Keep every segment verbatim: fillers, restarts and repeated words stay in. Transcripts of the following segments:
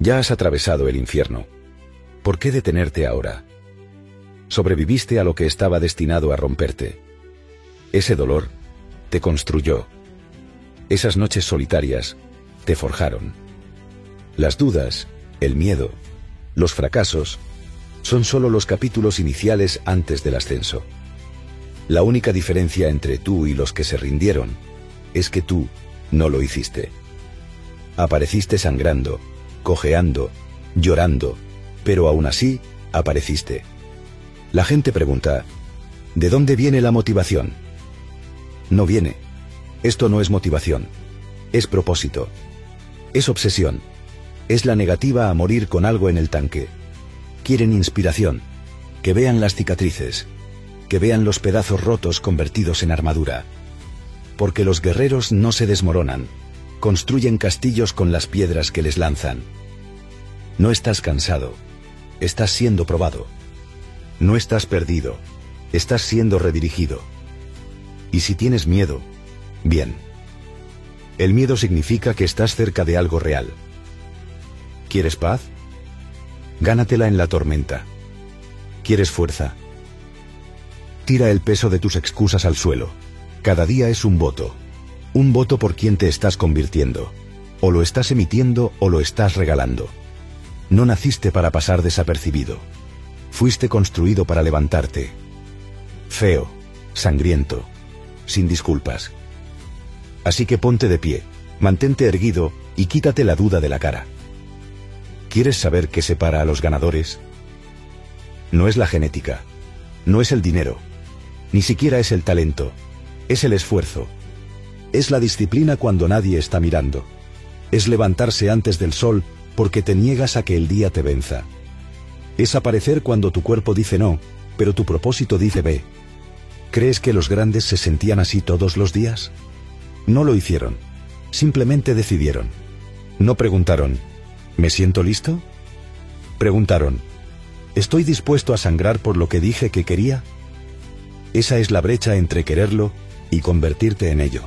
Ya has atravesado el infierno. ¿Por qué detenerte ahora? Sobreviviste a lo que estaba destinado a romperte. Ese dolor te construyó. Esas noches solitarias te forjaron. Las dudas, el miedo, los fracasos, son solo los capítulos iniciales antes del ascenso. La única diferencia entre tú y los que se rindieron es que tú no lo hiciste. Apareciste sangrando, cojeando, llorando, pero aún así apareciste. La gente pregunta, ¿de dónde viene la motivación? No viene. Esto no es motivación. Es propósito. Es obsesión. Es la negativa a morir con algo en el tanque. Quieren inspiración. Que vean las cicatrices. Que vean los pedazos rotos convertidos en armadura. Porque los guerreros no se desmoronan. Construyen castillos con las piedras que les lanzan. No estás cansado. Estás siendo probado. No estás perdido. Estás siendo redirigido. Y si tienes miedo, bien. El miedo significa que estás cerca de algo real. ¿Quieres paz? Gánatela en la tormenta. ¿Quieres fuerza? Tira el peso de tus excusas al suelo. Cada día es un voto. Un voto por quien te estás convirtiendo. O lo estás emitiendo o lo estás regalando. No naciste para pasar desapercibido. Fuiste construido para levantarte. Feo, sangriento, sin disculpas. Así que ponte de pie, mantente erguido y quítate la duda de la cara. ¿Quieres saber qué separa a los ganadores? No es la genética, no es el dinero, ni siquiera es el talento, es el esfuerzo. Es la disciplina cuando nadie está mirando. Es levantarse antes del sol porque te niegas a que el día te venza. Es aparecer cuando tu cuerpo dice no, pero tu propósito dice ve. ¿Crees que los grandes se sentían así todos los días? No lo hicieron, simplemente decidieron. No preguntaron, ¿me siento listo? Preguntaron, ¿estoy dispuesto a sangrar por lo que dije que quería? Esa es la brecha entre quererlo y convertirte en ello.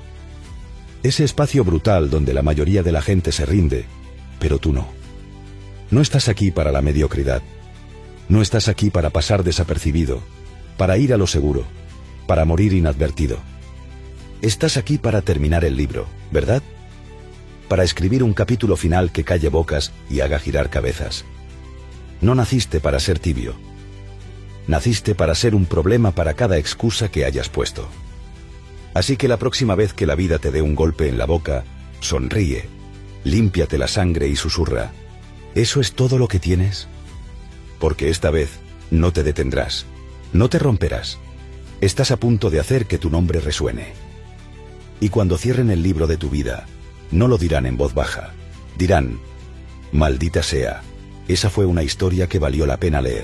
Ese espacio brutal donde la mayoría de la gente se rinde, pero tú no. No estás aquí para la mediocridad. No estás aquí para pasar desapercibido, para ir a lo seguro, para morir inadvertido. Estás aquí para terminar el libro, ¿verdad? Para escribir un capítulo final que calle bocas y haga girar cabezas. No naciste para ser tibio. Naciste para ser un problema para cada excusa que hayas puesto. Así que la próxima vez que la vida te dé un golpe en la boca, sonríe, límpiate la sangre y susurra, ¿eso es todo lo que tienes? Porque esta vez no te detendrás, no te romperás. Estás a punto de hacer que tu nombre resuene. Y cuando cierren el libro de tu vida, no lo dirán en voz baja, dirán, maldita sea, esa fue una historia que valió la pena leer.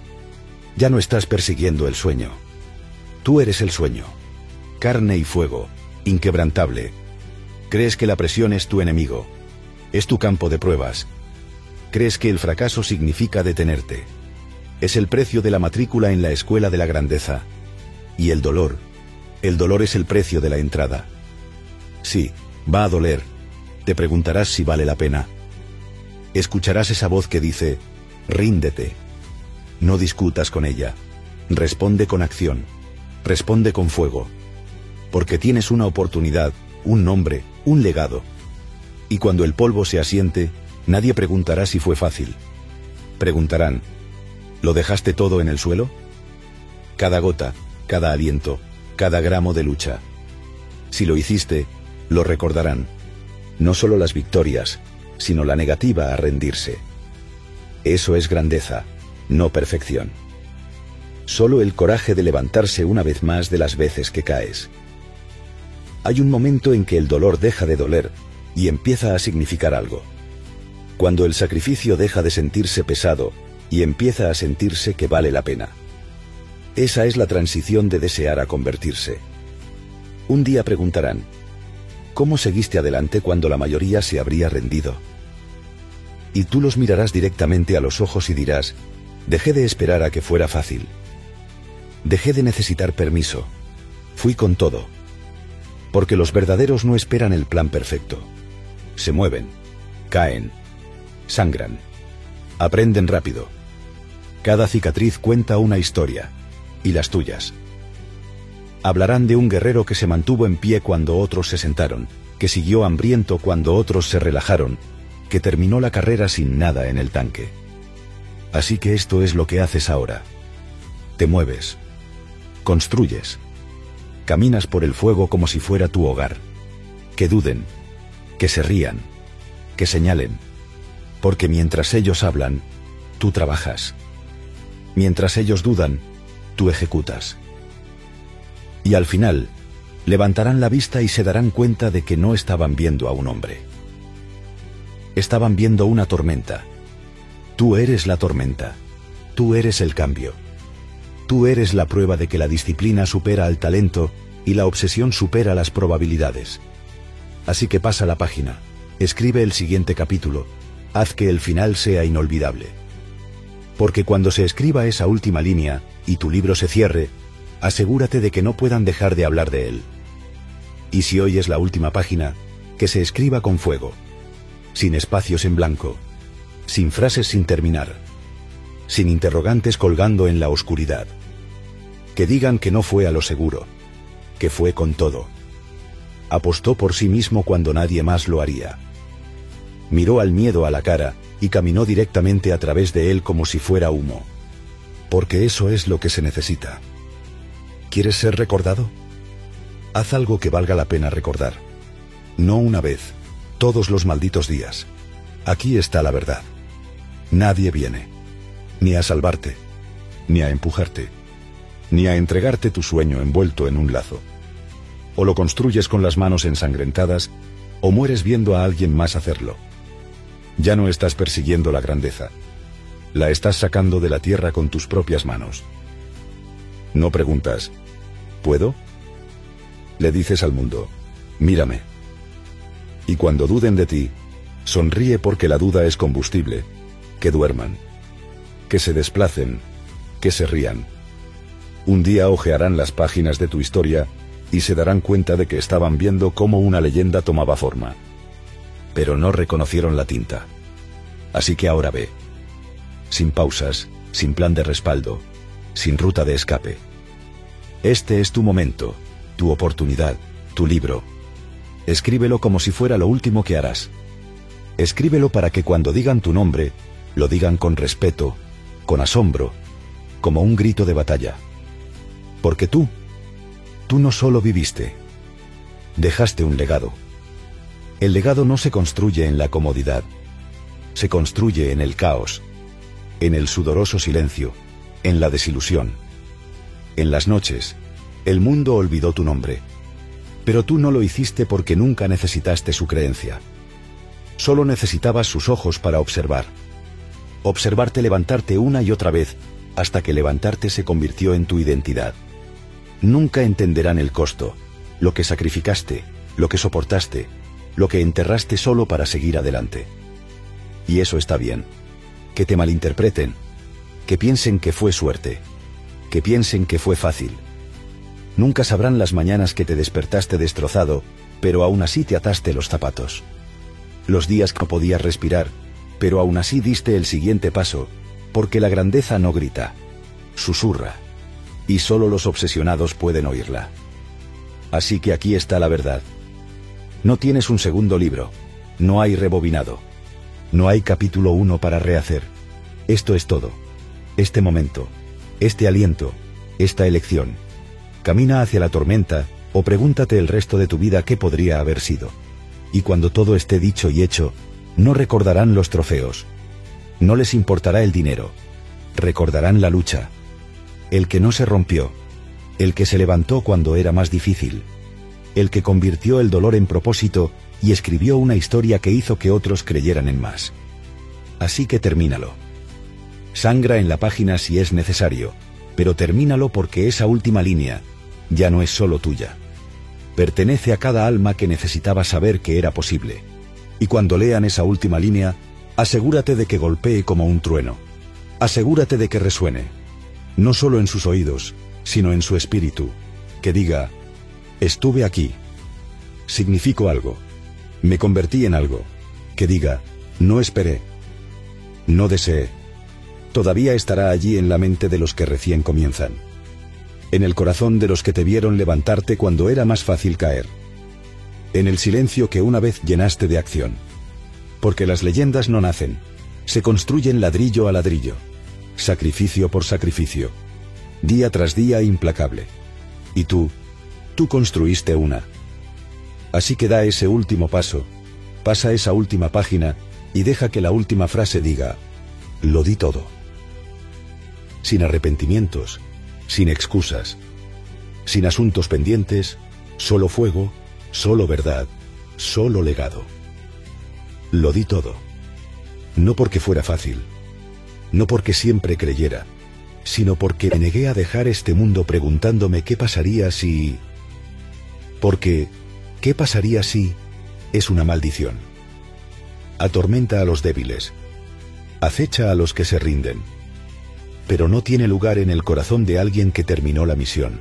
Ya no estás persiguiendo el sueño. Tú eres el sueño. Carne y fuego, inquebrantable. Crees que la presión es tu enemigo. Es tu campo de pruebas. Crees que el fracaso significa detenerte. Es el precio de la matrícula en la escuela de la grandeza. Y el dolor, el dolor es el precio de la entrada. Sí, va a doler. Te preguntarás si vale la pena. Escucharás esa voz que dice, ríndete. No discutas con ella. Responde con acción. Responde con fuego. Porque tienes una oportunidad, un nombre, un legado. Y cuando el polvo se asiente, nadie preguntará si fue fácil. Preguntarán, ¿lo dejaste todo en el suelo? Cada gota, cada aliento, cada gramo de lucha. Si lo hiciste, lo recordarán. No solo las victorias, sino la negativa a rendirse. Eso es grandeza, no perfección. Solo el coraje de levantarse una vez más de las veces que caes. Hay un momento en que el dolor deja de doler y empieza a significar algo. Cuando el sacrificio deja de sentirse pesado y empieza a sentirse que vale la pena. Esa es la transición de desear a convertirse. Un día preguntarán, ¿cómo seguiste adelante cuando la mayoría se habría rendido? Y tú los mirarás directamente a los ojos y dirás, dejé de esperar a que fuera fácil. Dejé de necesitar permiso. Fui con todo. Porque los verdaderos no esperan el plan perfecto. Se mueven, caen, Sangran. Aprenden rápido. Cada cicatriz cuenta una historia. Y las tuyas. Hablarán de un guerrero que se mantuvo en pie cuando otros se sentaron, que siguió hambriento cuando otros se relajaron, que terminó la carrera sin nada en el tanque. Así que esto es lo que haces ahora. Te mueves. Construyes. Caminas por el fuego como si fuera tu hogar. Que duden. Que se rían. Que señalen. Porque mientras ellos hablan, tú trabajas. Mientras ellos dudan, tú ejecutas. Y al final, levantarán la vista y se darán cuenta de que no estaban viendo a un hombre. Estaban viendo una tormenta. Tú eres la tormenta. Tú eres el cambio. Tú eres la prueba de que la disciplina supera al talento y la obsesión supera las probabilidades. Así que pasa la página, escribe el siguiente capítulo, haz que el final sea inolvidable. Porque cuando se escriba esa última línea y tu libro se cierre, asegúrate de que no puedan dejar de hablar de él. Y si hoy es la última página, que se escriba con fuego, sin espacios en blanco, sin frases sin terminar, sin interrogantes colgando en la oscuridad. Que digan que no fue a lo seguro, que fue con todo. Apostó por sí mismo cuando nadie más lo haría. Miró al miedo a la cara y caminó directamente a través de él como si fuera humo. Porque eso es lo que se necesita. ¿Quieres ser recordado? Haz algo que valga la pena recordar. No una vez, todos los malditos días. Aquí está la verdad. Nadie viene, ni a salvarte, ni a empujarte, ni a entregarte tu sueño envuelto en un lazo. O lo construyes con las manos ensangrentadas, o mueres viendo a alguien más hacerlo. Ya no estás persiguiendo la grandeza. La estás sacando de la tierra con tus propias manos. No preguntas, ¿puedo? Le dices al mundo, mírame. Y cuando duden de ti, sonríe porque la duda es combustible. Que duerman. Que se desplacen. Que se rían. Un día hojearán las páginas de tu historia y se darán cuenta de que estaban viendo cómo una leyenda tomaba forma. Pero no reconocieron la tinta. Así que ahora ve. Sin pausas, sin plan de respaldo, sin ruta de escape. Este es tu momento, tu oportunidad, tu libro. Escríbelo como si fuera lo último que harás. Escríbelo para que cuando digan tu nombre, lo digan con respeto, con asombro, como un grito de batalla. Porque tú, tú no solo viviste, dejaste un legado. El legado no se construye en la comodidad, se construye en el caos, en el sudoroso silencio, en la desilusión. En las noches, el mundo olvidó tu nombre, pero tú no lo hiciste porque nunca necesitaste su creencia. Solo necesitabas sus ojos para observar. Observarte levantarte una y otra vez, hasta que levantarte se convirtió en tu identidad. Nunca entenderán el costo, lo que sacrificaste, lo que soportaste, lo que enterraste solo para seguir adelante. Y eso está bien. Que te malinterpreten, que piensen que fue suerte, que piensen que fue fácil. Nunca sabrán las mañanas que te despertaste destrozado, pero aún así te ataste los zapatos. Los días que no podías respirar, pero aún así diste el siguiente paso, porque la grandeza no grita, susurra, y solo los obsesionados pueden oírla. Así que aquí está la verdad. No tienes un segundo libro, no hay rebobinado, no hay capítulo uno para rehacer. Esto es todo, este momento, este aliento, esta elección. Camina hacia la tormenta, o pregúntate el resto de tu vida qué podría haber sido. Y cuando todo esté dicho y hecho, no recordarán los trofeos. No les importará el dinero. Recordarán la lucha. El que no se rompió. El que se levantó cuando era más difícil. El que convirtió el dolor en propósito y escribió una historia que hizo que otros creyeran en más. Así que termínalo. Sangra en la página si es necesario, pero termínalo porque esa última línea ya no es solo tuya. Pertenece a cada alma que necesitaba saber que era posible. Y cuando lean esa última línea, asegúrate de que golpee como un trueno. Asegúrate de que resuene, no solo en sus oídos, sino en su espíritu, que diga, estuve aquí, significo algo, me convertí en algo, que diga, no esperé, No desee. Todavía estará allí en la mente de los que recién comienzan. En el corazón de los que te vieron levantarte cuando era más fácil caer. En el silencio que una vez llenaste de acción. Porque las leyendas no nacen, se construyen ladrillo a ladrillo, sacrificio por sacrificio, día tras día implacable. Y tú, tú construiste una. Así que da ese último paso, pasa esa última página y deja que la última frase diga, lo di todo. Sin arrepentimientos, sin excusas, sin asuntos pendientes, solo fuego, solo verdad, solo legado. Lo di todo. No porque fuera fácil, no porque siempre creyera, sino porque me negué a dejar este mundo preguntándome qué pasaría si... Porque, ¿qué pasaría si? Es una maldición. Atormenta a los débiles, acecha a los que se rinden, pero no tiene lugar en el corazón de alguien que terminó la misión.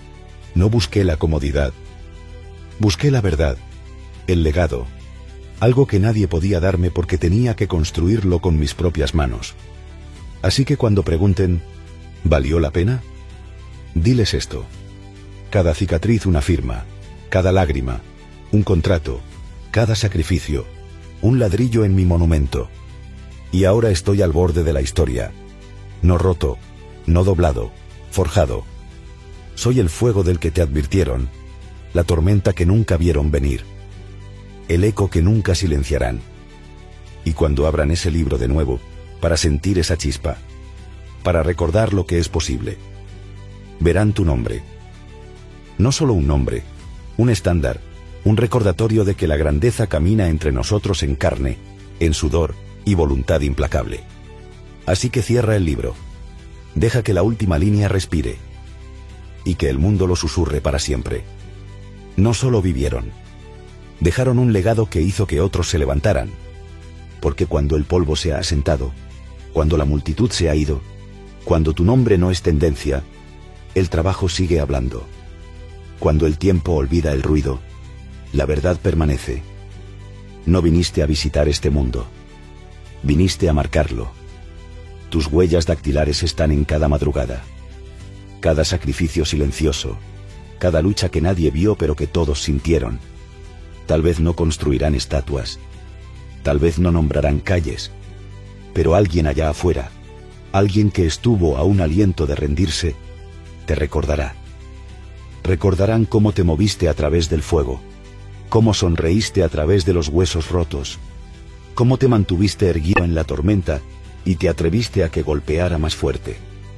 No busqué la comodidad, busqué la verdad, el legado, algo que nadie podía darme porque tenía que construirlo con mis propias manos. Así que cuando pregunten, ¿valió la pena? Diles esto. Cada cicatriz una firma, cada lágrima, un contrato, cada sacrificio, un ladrillo en mi monumento. Y ahora estoy al borde de la historia. No roto, no doblado, forjado. Soy el fuego del que te advirtieron, la tormenta que nunca vieron venir, el eco que nunca silenciarán. Y cuando abran ese libro de nuevo, para sentir esa chispa, para recordar lo que es posible, verán tu nombre. No solo un nombre, un estándar, un recordatorio de que la grandeza camina entre nosotros en carne, en sudor y voluntad implacable. Así que cierra el libro. Deja que la última línea respire. Y que el mundo lo susurre para siempre. No solo vivieron. Dejaron un legado que hizo que otros se levantaran. Porque cuando el polvo se ha asentado, cuando la multitud se ha ido, cuando tu nombre no es tendencia, el trabajo sigue hablando. Cuando el tiempo olvida el ruido, la verdad permanece. No viniste a visitar este mundo. Viniste a marcarlo. Tus huellas dactilares están en cada madrugada. Cada sacrificio silencioso, cada lucha que nadie vio pero que todos sintieron. Tal vez no construirán estatuas, tal vez no nombrarán calles, pero alguien allá afuera, alguien que estuvo a un aliento de rendirse, te recordará. Recordarán cómo te moviste a través del fuego, cómo sonreíste a través de los huesos rotos, cómo te mantuviste erguido en la tormenta y te atreviste a que golpeara más fuerte.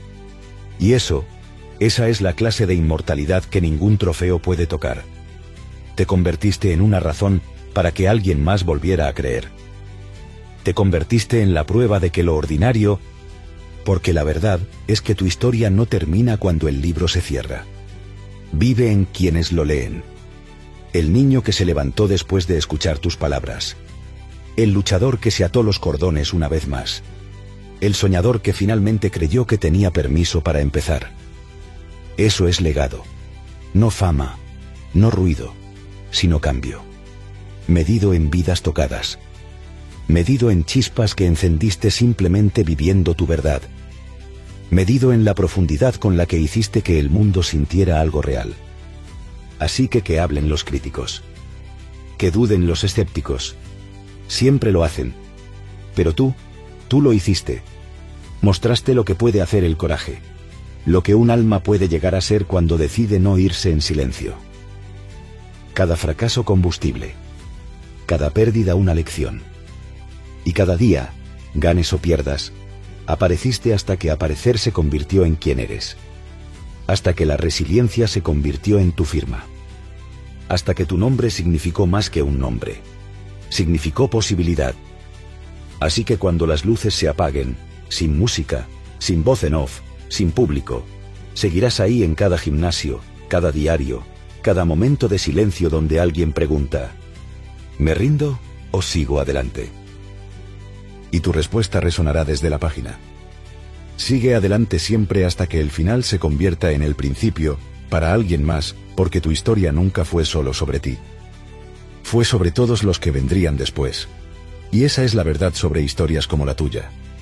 Y eso, esa es la clase de inmortalidad que ningún trofeo puede tocar. Te convertiste en una razón para que alguien más volviera a creer. Te convertiste en la prueba de que lo ordinario, porque la verdad es que tu historia no termina cuando el libro se cierra. Vive en quienes lo leen. El niño que se levantó después de escuchar tus palabras. El luchador que se ató los cordones una vez más. El soñador que finalmente creyó que tenía permiso para empezar. Eso es legado. No fama, no ruido, sino cambio. Medido en vidas tocadas. Medido en chispas que encendiste simplemente viviendo tu verdad. Medido en la profundidad con la que hiciste que el mundo sintiera algo real. Así que que hablen los críticos. Que duden los escépticos. Siempre lo hacen. Pero tú, tú lo hiciste. Mostraste lo que puede hacer el coraje. Lo que un alma puede llegar a ser cuando decide no irse en silencio. Cada fracaso combustible. Cada pérdida una lección. Y cada día, ganes o pierdas, apareciste hasta que aparecer se convirtió en quien eres. Hasta que la resiliencia se convirtió en tu firma. Hasta que tu nombre significó más que un nombre. Significó posibilidad. Así que cuando las luces se apaguen, sin música, sin voz en off, sin público, seguirás ahí en cada gimnasio, cada diario, cada momento de silencio donde alguien pregunta, ¿me rindo o sigo adelante? Y tu respuesta resonará desde la página. Sigue adelante siempre hasta que el final se convierta en el principio, para alguien más, porque tu historia nunca fue solo sobre ti. Fue sobre todos los que vendrían después. Y esa es la verdad sobre historias como la tuya.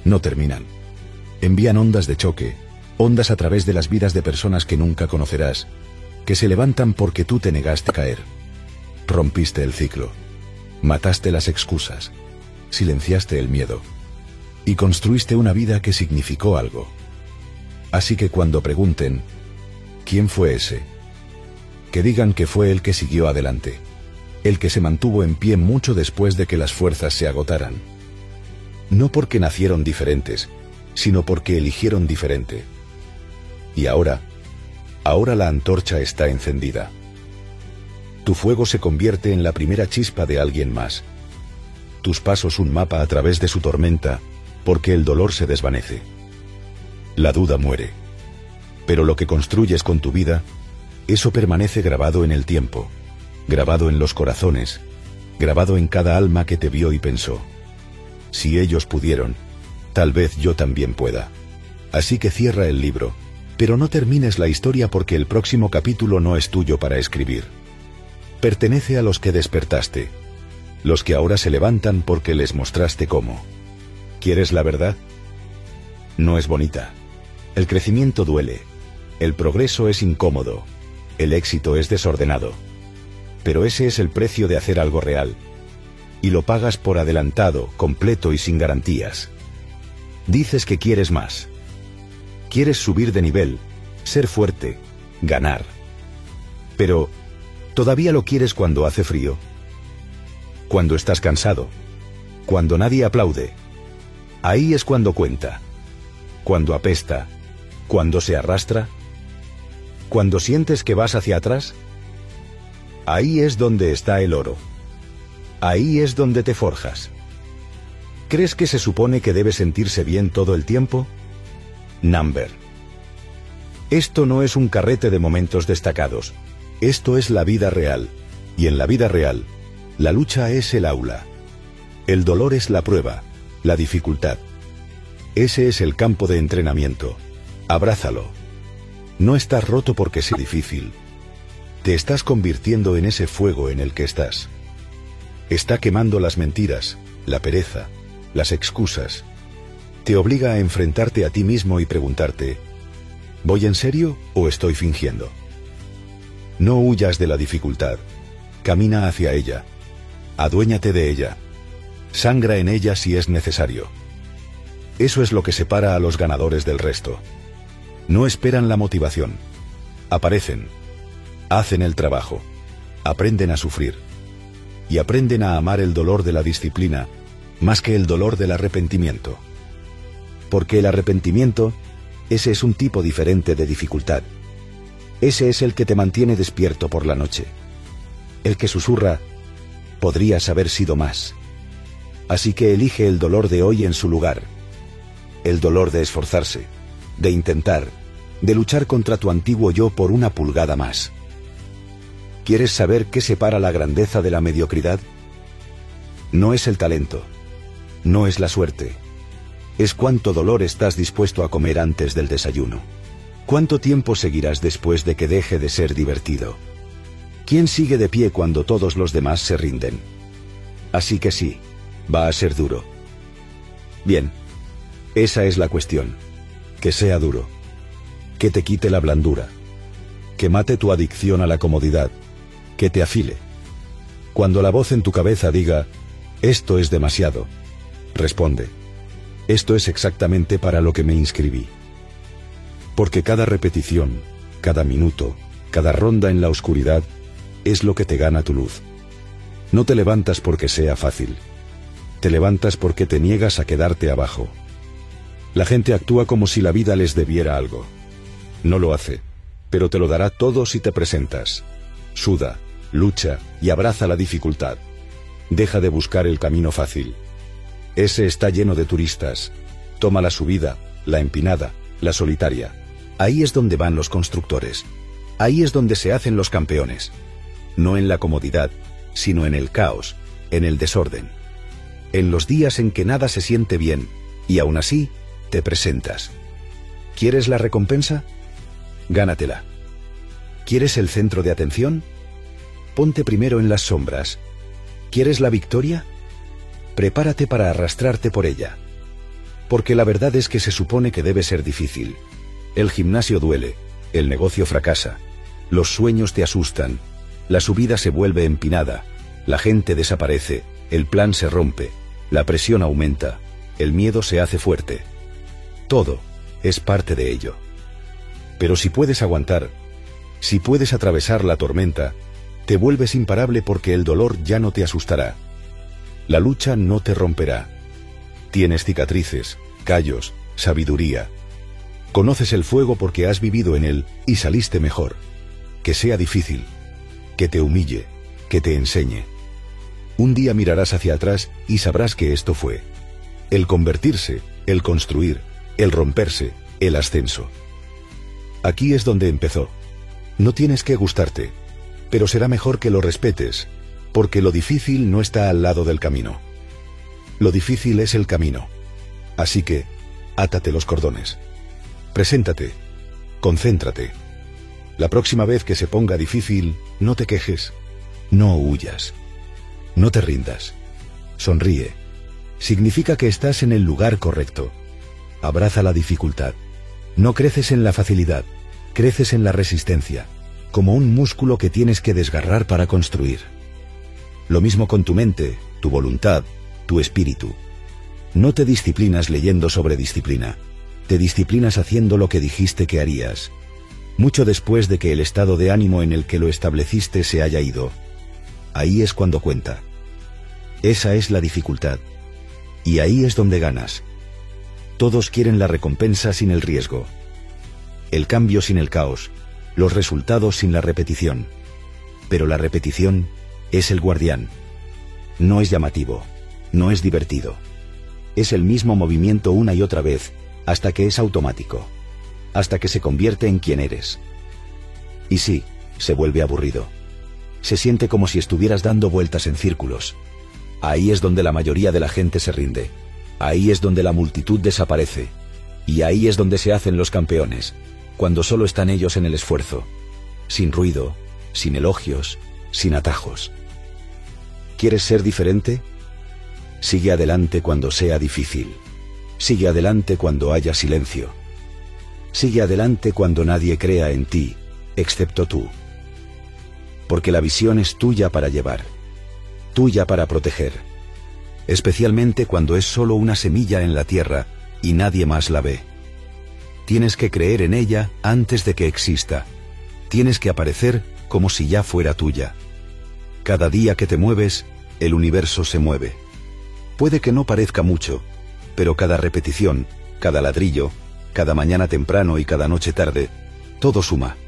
no terminan. Envían ondas de choque, ondas a través de las vidas de personas que nunca conocerás, que se levantan porque tú te negaste a caer. Rompiste el ciclo, mataste las excusas, silenciaste el miedo, y construiste una vida que significó algo. Así que cuando pregunten, ¿quién fue ese?, que digan que fue el que siguió adelante, el que se mantuvo en pie mucho después de que las fuerzas se agotaran. No porque nacieron diferentes, sino porque eligieron diferente. Y ahora, ahora la antorcha está encendida. Tu fuego se convierte en la primera chispa de alguien más. Tus pasos un mapa a través de su tormenta, porque el dolor se desvanece. La duda muere. Pero lo que construyes con tu vida, eso permanece grabado en el tiempo, grabado en los corazones, grabado en cada alma que te vio y pensó: si ellos pudieron, tal vez yo también pueda. Así que cierra el libro, pero no termines la historia porque el próximo capítulo no es tuyo para escribir. Pertenece a los que despertaste, los que ahora se levantan porque les mostraste cómo. ¿Quieres la verdad? No es bonita. El crecimiento duele. El progreso es incómodo. El éxito es desordenado. Pero ese es el precio de hacer algo real. Y lo pagas por adelantado, completo y sin garantías. Dices que quieres más. Quieres subir de nivel, ser fuerte, ganar. Pero, ¿todavía lo quieres cuando hace frío? Cuando estás cansado. Cuando nadie aplaude. Ahí es cuando cuenta. Cuando apesta. Cuando se arrastra. Cuando sientes que vas hacia atrás. Ahí es donde está el oro. Ahí es donde te forjas. ¿Crees que se supone que debe sentirse bien todo el tiempo? Number. Esto no es un carrete de momentos destacados. Esto es la vida real. Y en la vida real, la lucha es el aula. El dolor es la prueba, la dificultad. Ese es el campo de entrenamiento. Abrázalo. No estás roto porque sea difícil. Te estás convirtiendo en ese fuego en el que estás. Está quemando las mentiras, la pereza, las excusas. Te obliga a enfrentarte a ti mismo y preguntarte: ¿voy en serio o estoy fingiendo? No huyas de la dificultad. Camina hacia ella. Aduéñate de ella. Sangra en ella si es necesario. Eso es lo que separa a los ganadores del resto. No esperan la motivación. Aparecen. Hacen el trabajo. Aprenden a sufrir. Y aprenden a amar el dolor de la disciplina, más que el dolor del arrepentimiento. Porque el arrepentimiento, ese es un tipo diferente de dificultad. Ese es el que te mantiene despierto por la noche. El que susurra: podrías haber sido más. Así que elige el dolor de hoy en su lugar. El dolor de esforzarse, de intentar, de luchar contra tu antiguo yo por una pulgada más. ¿Quieres saber qué separa la grandeza de la mediocridad? No es el talento. No es la suerte. Es cuánto dolor estás dispuesto a comer antes del desayuno. ¿Cuánto tiempo seguirás después de que deje de ser divertido? ¿Quién sigue de pie cuando todos los demás se rinden? Así que sí, va a ser duro. Bien, esa es la cuestión. Que sea duro. Que te quite la blandura. Que mate tu adicción a la comodidad. Que te afile. Cuando la voz en tu cabeza diga: esto es demasiado, responde: esto es exactamente para lo que me inscribí. Porque cada repetición, cada minuto, cada ronda en la oscuridad, es lo que te gana tu luz. No te levantas porque sea fácil. Te levantas porque te niegas a quedarte abajo. La gente actúa como si la vida les debiera algo. No lo hace, pero te lo dará todo si te presentas. Suda, lucha y abraza la dificultad. Deja de buscar el camino fácil. Ese está lleno de turistas. Toma la subida, la empinada, la solitaria. Ahí es donde van los constructores. Ahí es donde se hacen los campeones. No en la comodidad, sino en el caos, en el desorden. En los días en que nada se siente bien, y aún así, te presentas. ¿Quieres la recompensa? Gánatela. ¿Quieres el centro de atención? Ponte primero en las sombras. ¿Quieres la victoria? Prepárate para arrastrarte por ella. Porque la verdad es que se supone que debe ser difícil. El gimnasio duele, el negocio fracasa, los sueños te asustan, la subida se vuelve empinada, la gente desaparece, el plan se rompe, la presión aumenta, el miedo se hace fuerte. Todo es parte de ello. Pero si puedes aguantar, si puedes atravesar la tormenta, te vuelves imparable porque el dolor ya no te asustará. La lucha no te romperá. Tienes cicatrices, callos, sabiduría. Conoces el fuego porque has vivido en él y saliste mejor. Que sea difícil, que te humille, que te enseñe. Un día mirarás hacia atrás y sabrás que esto fue el convertirse, el construir, el romperse, el ascenso. Aquí es donde empezó. No tienes que gustarte, pero será mejor que lo respetes, porque lo difícil no está al lado del camino. Lo difícil es el camino. Así que, átate los cordones. Preséntate. Concéntrate. La próxima vez que se ponga difícil, no te quejes. No huyas. No te rindas. Sonríe. Significa que estás en el lugar correcto. Abraza la dificultad. No creces en la facilidad, creces en la resistencia, como un músculo que tienes que desgarrar para construir. Lo mismo con tu mente, tu voluntad, tu espíritu. No te disciplinas leyendo sobre disciplina, te disciplinas haciendo lo que dijiste que harías, mucho después de que el estado de ánimo en el que lo estableciste se haya ido. Ahí es cuando cuenta. Esa es la dificultad. Y ahí es donde ganas. Todos quieren la recompensa sin el riesgo, el cambio sin el caos, los resultados sin la repetición. Pero la repetición es el guardián. No es llamativo, no es divertido. Es el mismo movimiento una y otra vez, hasta que es automático, hasta que se convierte en quien eres. Y sí, se vuelve aburrido. Se siente como si estuvieras dando vueltas en círculos. Ahí es donde la mayoría de la gente se rinde. Ahí es donde la multitud desaparece. Y ahí es donde se hacen los campeones, cuando solo están ellos en el esfuerzo, sin ruido, sin elogios, sin atajos. ¿Quieres ser diferente? Sigue adelante cuando sea difícil. Sigue adelante cuando haya silencio. Sigue adelante cuando nadie crea en ti, excepto tú. Porque la visión es tuya para llevar, tuya para proteger. Especialmente cuando es solo una semilla en la tierra y nadie más la ve. Tienes que creer en ella antes de que exista. Tienes que aparecer como si ya fuera tuya. Cada día que te mueves, el universo se mueve. Puede que no parezca mucho, pero cada repetición, cada ladrillo, cada mañana temprano y cada noche tarde, todo suma.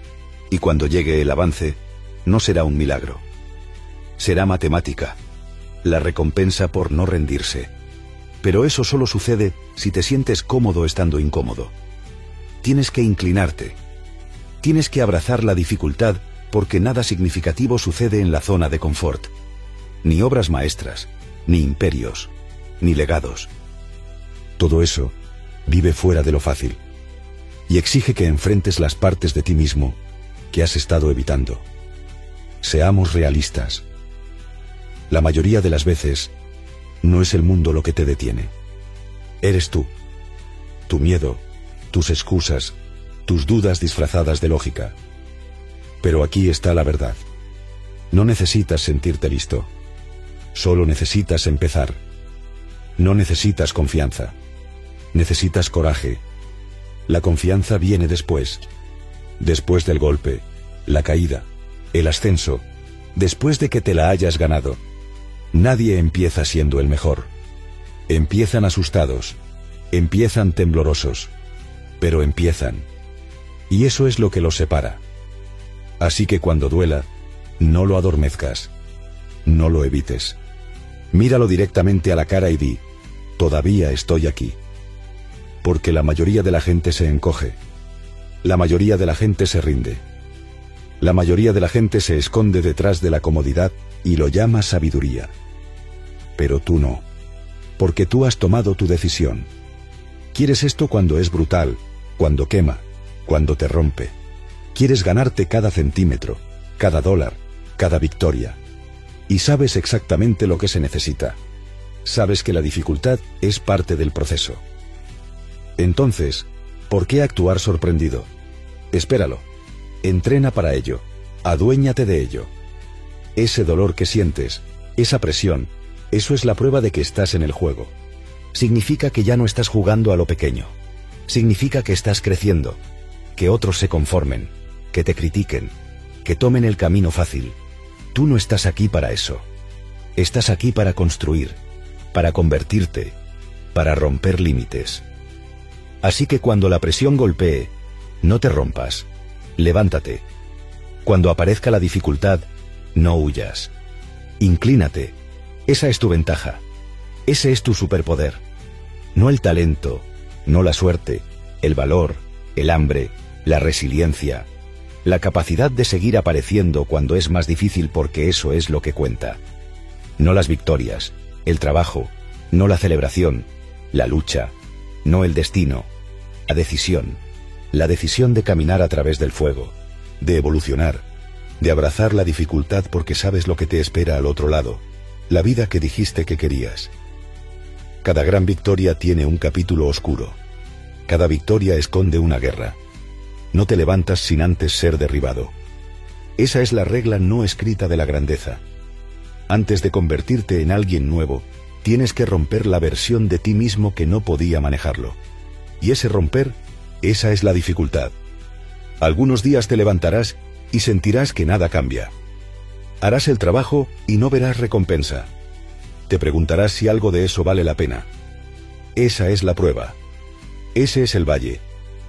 Y cuando llegue el avance, no será un milagro. Será matemática. La recompensa por no rendirse. Pero eso solo sucede si te sientes cómodo estando incómodo. Tienes que inclinarte. Tienes que abrazar la dificultad porque nada significativo sucede en la zona de confort. Ni obras maestras, ni imperios, ni legados. Todo eso vive fuera de lo fácil y exige que enfrentes las partes de ti mismo que has estado evitando. Seamos realistas. La mayoría de las veces, no es el mundo lo que te detiene. Eres tú. Tu miedo, tus excusas, tus dudas disfrazadas de lógica. Pero aquí está la verdad. No necesitas sentirte listo. Solo necesitas empezar. No necesitas confianza. Necesitas coraje. La confianza viene después. Después del golpe, la caída, el ascenso, después de que te la hayas ganado. Nadie empieza siendo el mejor. Empiezan asustados, empiezan temblorosos, pero empiezan. Y eso es lo que los separa. Así que cuando duela, no lo adormezcas, no lo evites. Míralo directamente a la cara y di, todavía estoy aquí. Porque la mayoría de la gente se encoge. La mayoría de la gente se rinde. La mayoría de la gente se esconde detrás de la comodidad y lo llama sabiduría. Pero tú no. Porque tú has tomado tu decisión. Quieres esto cuando es brutal, cuando quema, cuando te rompe. Quieres ganarte cada centímetro, cada dólar, cada victoria. Y sabes exactamente lo que se necesita. Sabes que la dificultad es parte del proceso. Entonces, ¿por qué actuar sorprendido? Espéralo. Entrena para ello. Aduéñate de ello. Ese dolor que sientes, esa presión, eso es la prueba de que estás en el juego. Significa que ya no estás jugando a lo pequeño. Significa que estás creciendo, que otros se conformen, que te critiquen, que tomen el camino fácil. Tú no estás aquí para eso. Estás aquí para construir, para convertirte, para romper límites. Así que cuando la presión golpee, no te rompas. Levántate. Cuando aparezca la dificultad, no huyas. Inclínate. Esa es tu ventaja. Ese es tu superpoder. No el talento, no la suerte, el valor, el hambre, la resiliencia, la capacidad de seguir apareciendo cuando es más difícil, porque eso es lo que cuenta. No las victorias, el trabajo, no la celebración, la lucha, no el destino, la decisión, la decisión de caminar a través del fuego, de evolucionar, de abrazar la dificultad porque sabes lo que te espera al otro lado, la vida que dijiste que querías. Cada gran victoria tiene un capítulo oscuro. Cada victoria esconde una guerra. No te levantas sin antes ser derribado. Esa es la regla no escrita de la grandeza. Antes de convertirte en alguien nuevo, tienes que romper la versión de ti mismo que no podía manejarlo. Y ese romper, esa es la dificultad. Algunos días te levantarás y sentirás que nada cambia. Harás el trabajo y no verás recompensa. Te preguntarás si algo de eso vale la pena. Esa es la prueba. Ese es el valle.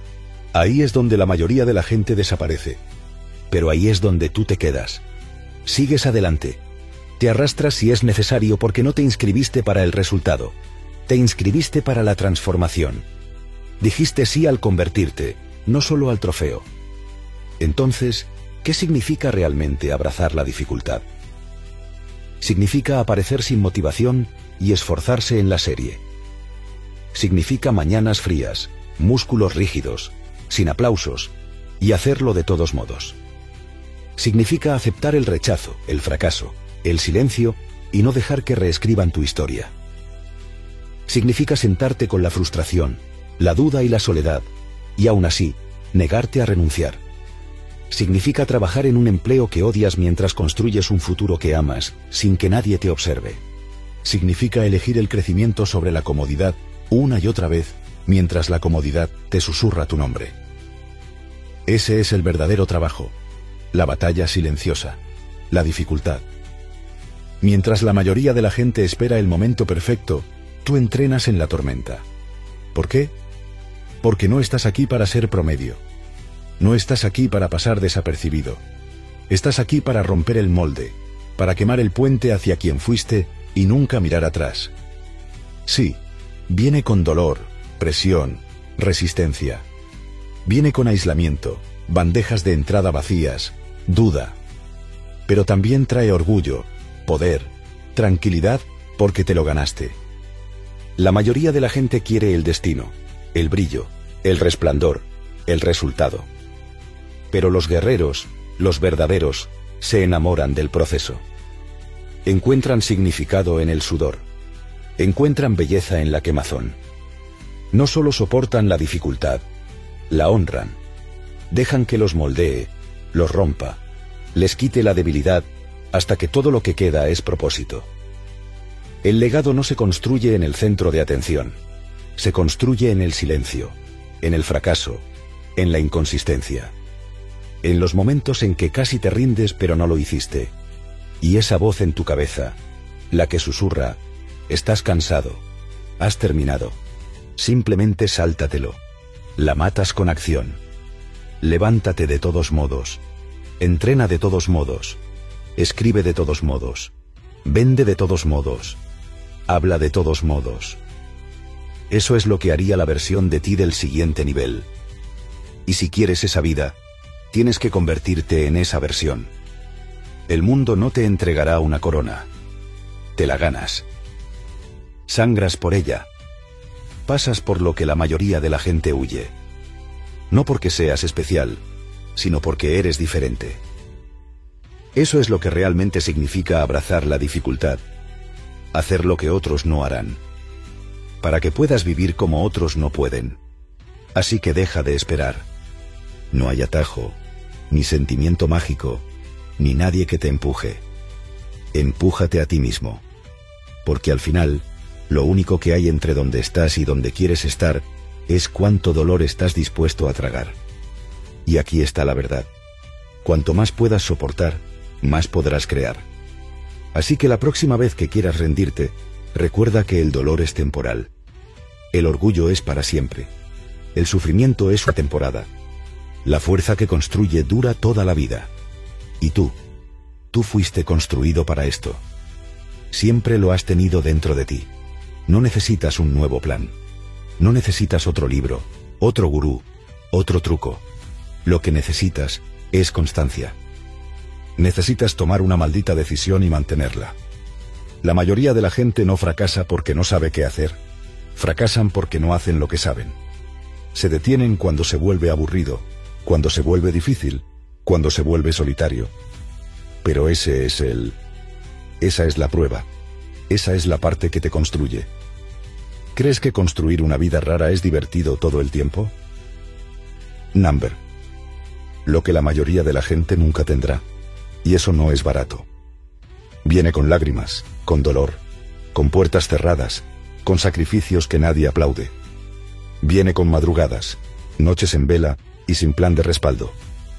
Ahí es donde la mayoría de la gente desaparece. Pero ahí es donde tú te quedas. Sigues adelante. Te arrastras si es necesario porque no te inscribiste para el resultado. Te inscribiste para la transformación. Dijiste sí al convertirte, no solo al trofeo. Entonces, ¿qué significa realmente abrazar la dificultad? Significa aparecer sin motivación y esforzarse en la serie. Significa mañanas frías, músculos rígidos, sin aplausos, y hacerlo de todos modos. Significa aceptar el rechazo, el fracaso, el silencio y no dejar que reescriban tu historia. Significa sentarte con la frustración, la duda y la soledad, y aún así, negarte a renunciar. Significa trabajar en un empleo que odias mientras construyes un futuro que amas, sin que nadie te observe. Significa elegir el crecimiento sobre la comodidad una y otra vez, mientras la comodidad te susurra tu nombre. Ese es el verdadero trabajo, la batalla silenciosa, la dificultad. Mientras la mayoría de la gente espera el momento perfecto, tú entrenas en la tormenta. ¿Por qué? Porque no estás aquí para ser promedio. No estás aquí para pasar desapercibido. Estás aquí para romper el molde, para quemar el puente hacia quien fuiste y nunca mirar atrás. Sí, viene con dolor, presión, resistencia. Viene con aislamiento, bandejas de entrada vacías, duda. Pero también trae orgullo, poder, tranquilidad, porque te lo ganaste. La mayoría de la gente quiere el destino, el brillo, el resplandor, el resultado. Pero los guerreros, los verdaderos, se enamoran del proceso. Encuentran significado en el sudor. Encuentran belleza en la quemazón. No solo soportan la dificultad, la honran. Dejan que los moldee, los rompa, les quite la debilidad, hasta que todo lo que queda es propósito. El legado no se construye en el centro de atención. Se construye en el silencio, en el fracaso, en la inconsistencia. En los momentos en que casi te rindes pero no lo hiciste. Y esa voz en tu cabeza, la que susurra, estás cansado, has terminado, simplemente sáltatelo, la matas con acción. Levántate de todos modos, entrena de todos modos, escribe de todos modos, vende de todos modos, habla de todos modos. Eso es lo que haría la versión de ti del siguiente nivel. Y si quieres esa vida, tienes que convertirte en esa versión. El mundo no te entregará una corona. Te la ganas. Sangras por ella. Pasas por lo que la mayoría de la gente huye. No porque seas especial, sino porque eres diferente. Eso es lo que realmente significa abrazar la dificultad. hacer lo que otros no harán, para que puedas vivir como otros no pueden. Así que deja de esperar. No hay atajo, ni sentimiento mágico, ni nadie que te empuje. Empújate a ti mismo, porque al final, lo único que hay entre donde estás y donde quieres estar es cuánto dolor estás dispuesto a tragar. Y aquí está la verdad. Cuanto más puedas soportar, más podrás crear. Así que la próxima vez que quieras rendirte, recuerda que el dolor es temporal. El orgullo es para siempre. El sufrimiento es su temporada. La fuerza que construye dura toda la vida. Y tú, tú fuiste construido para esto. Siempre lo has tenido dentro de ti. No necesitas un nuevo plan. No necesitas otro libro, otro gurú, otro truco. Lo que necesitas es constancia. Necesitas tomar una maldita decisión y mantenerla. La mayoría de la gente no fracasa porque no sabe qué hacer. Fracasan porque no hacen lo que saben. Se detienen cuando se vuelve aburrido, cuando se vuelve difícil, cuando se vuelve solitario. Pero ese es el... Esa es la prueba. Esa es la parte que te construye. ¿Crees que construir una vida rara es divertido todo el tiempo? Number. Lo que la mayoría de la gente nunca tendrá. Y eso no es barato. Viene con lágrimas, con dolor, con puertas cerradas, con sacrificios que nadie aplaude. Viene con madrugadas, noches en vela y sin plan de respaldo.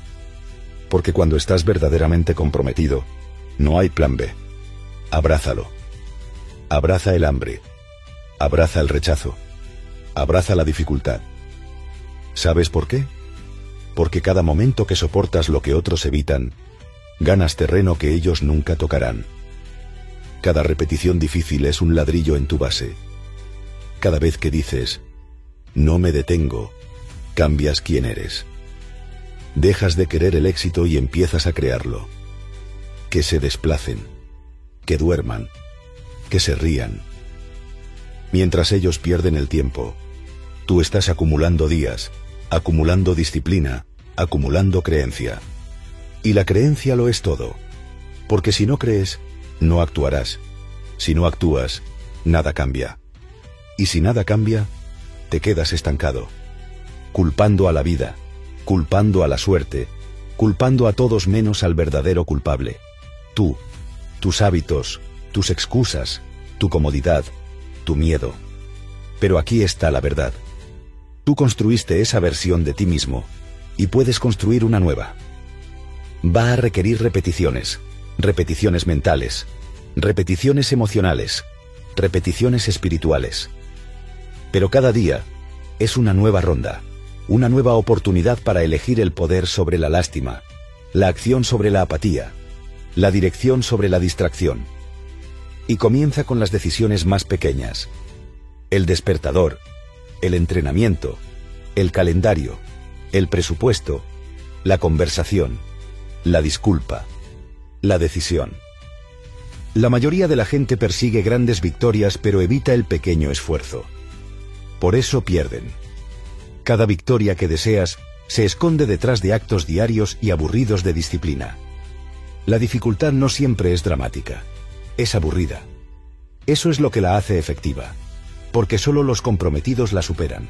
Porque cuando estás verdaderamente comprometido, no hay plan B. Abrázalo. Abraza el hambre. Abraza el rechazo. Abraza la dificultad. ¿Sabes por qué? Porque cada momento que soportas lo que otros evitan, ganas terreno que ellos nunca tocarán. Cada repetición difícil es un ladrillo en tu base. Cada vez que dices, no me detengo, cambias quién eres. Dejas de querer el éxito y empiezas a crearlo. Que se desplacen, que duerman, que se rían. Mientras ellos pierden el tiempo, tú estás acumulando días, acumulando disciplina, acumulando creencia. Y la creencia lo es todo. Porque si no crees, no actuarás. Si no actúas, nada cambia. Y si nada cambia, te quedas estancado. Culpando a la vida, culpando a la suerte, culpando a todos menos al verdadero culpable. Tú, tus hábitos, tus excusas, tu comodidad, tu miedo. Pero aquí está la verdad. Tú construiste esa versión de ti mismo, y puedes construir una nueva. Va a requerir repeticiones, repeticiones mentales, repeticiones emocionales, repeticiones espirituales. Pero cada día es una nueva ronda, una nueva oportunidad para elegir el poder sobre la lástima, la acción sobre la apatía, la dirección sobre la distracción. Y comienza con las decisiones más pequeñas. El despertador, el entrenamiento, el calendario, el presupuesto, la conversación, la disculpa, la decisión. La mayoría de la gente persigue grandes victorias pero evita el pequeño esfuerzo. Por eso pierden. Cada victoria que deseas se esconde detrás de actos diarios y aburridos de disciplina. La dificultad no siempre es dramática, es aburrida. Eso es lo que la hace efectiva, porque solo los comprometidos la superan.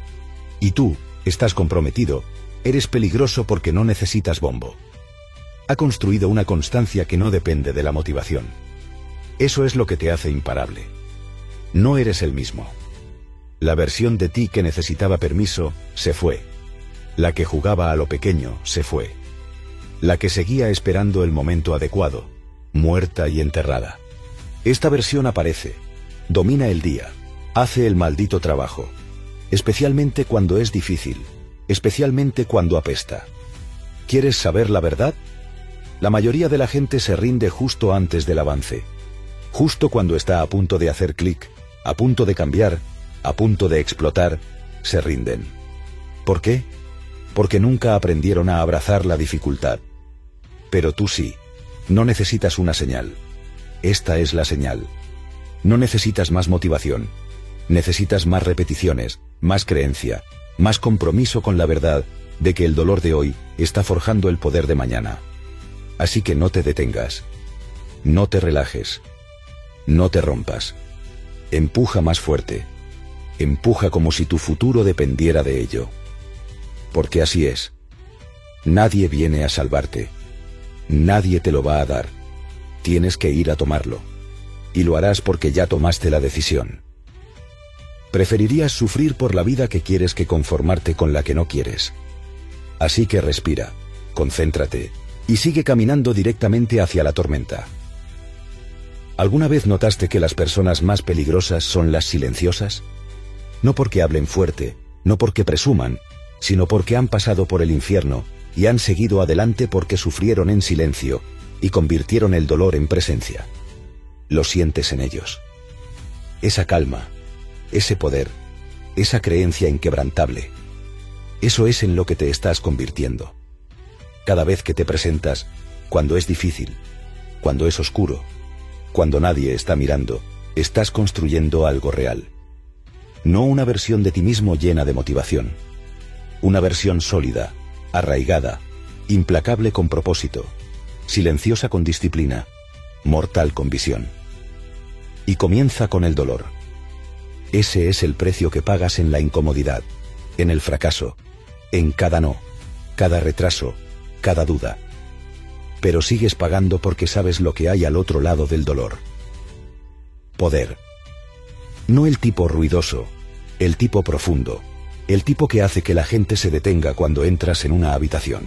Y tú, estás comprometido, eres peligroso porque no necesitas bombo. Ha construido una constancia que no depende de la motivación. Eso es lo que te hace imparable. No eres el mismo. La versión de ti que necesitaba permiso, se fue. La que jugaba a lo pequeño, se fue. La que seguía esperando el momento adecuado, muerta y enterrada. Esta versión aparece, domina el día, hace el maldito trabajo, especialmente cuando es difícil, especialmente cuando apesta. ¿Quieres saber la verdad? La mayoría de la gente se rinde justo antes del avance. Justo cuando está a punto de hacer clic, a punto de cambiar, a punto de explotar, se rinden. ¿Por qué? Porque nunca aprendieron a abrazar la dificultad. Pero tú sí. No necesitas una señal. Esta es la señal. No necesitas más motivación. Necesitas más repeticiones, más creencia, más compromiso con la verdad de que el dolor de hoy está forjando el poder de mañana. Así que no te detengas. No te relajes. No te rompas. Empuja más fuerte. Empuja como si tu futuro dependiera de ello. Porque así es. Nadie viene a salvarte. Nadie te lo va a dar. Tienes que ir a tomarlo. Y lo harás porque ya tomaste la decisión. Preferirías sufrir por la vida que quieres que conformarte con la que no quieres. Así que respira, concéntrate, y sigue caminando directamente hacia la tormenta. ¿Alguna vez notaste que las personas más peligrosas son las silenciosas? No porque hablen fuerte, no porque presuman, sino porque han pasado por el infierno y han seguido adelante porque sufrieron en silencio y convirtieron el dolor en presencia. Lo sientes en ellos. Esa calma, ese poder, esa creencia inquebrantable. Eso es en lo que te estás convirtiendo. Cada vez que te presentas, cuando es difícil, cuando es oscuro, cuando nadie está mirando, estás construyendo algo real. No una versión de ti mismo llena de motivación. Una versión sólida, arraigada, implacable con propósito, silenciosa con disciplina, mortal con visión. Y comienza con el dolor. Ese es el precio que pagas en la incomodidad, en el fracaso, en cada no, cada retraso, cada duda. Pero sigues pagando porque sabes lo que hay al otro lado del dolor. Poder. No el tipo ruidoso, el tipo profundo, el tipo que hace que la gente se detenga cuando entras en una habitación.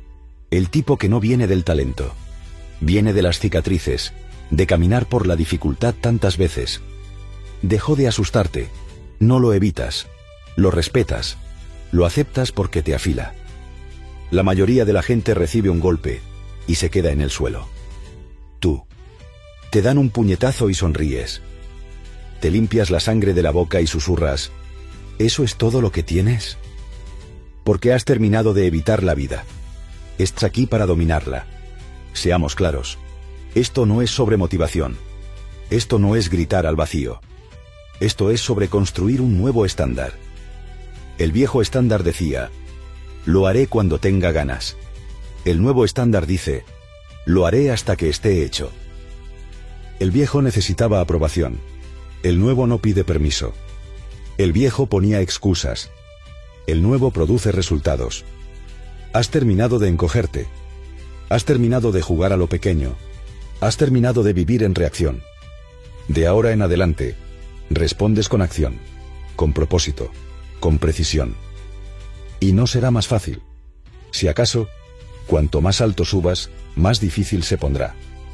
El tipo que no viene del talento, viene de las cicatrices, de caminar por la dificultad tantas veces. Dejó de asustarte, no lo evitas, lo respetas, lo aceptas porque te afila. La mayoría de la gente recibe un golpe y se queda en el suelo. Tú, te dan un puñetazo y sonríes. Te limpias la sangre de la boca y susurras, ¿eso es todo lo que tienes? Porque has terminado de evitar la vida. Estás aquí para dominarla. Seamos claros, esto no es sobre motivación. Esto no es gritar al vacío. Esto es sobre construir un nuevo estándar. El viejo estándar decía, lo haré cuando tenga ganas. El nuevo estándar dice, lo haré hasta que esté hecho. El viejo necesitaba aprobación. El nuevo no pide permiso. El viejo ponía excusas. El nuevo produce resultados. Has terminado de encogerte. Has terminado de jugar a lo pequeño. Has terminado de vivir en reacción. De ahora en adelante, respondes con acción, con propósito, con precisión. Y no será más fácil. Si acaso, cuanto más alto subas, más difícil se pondrá.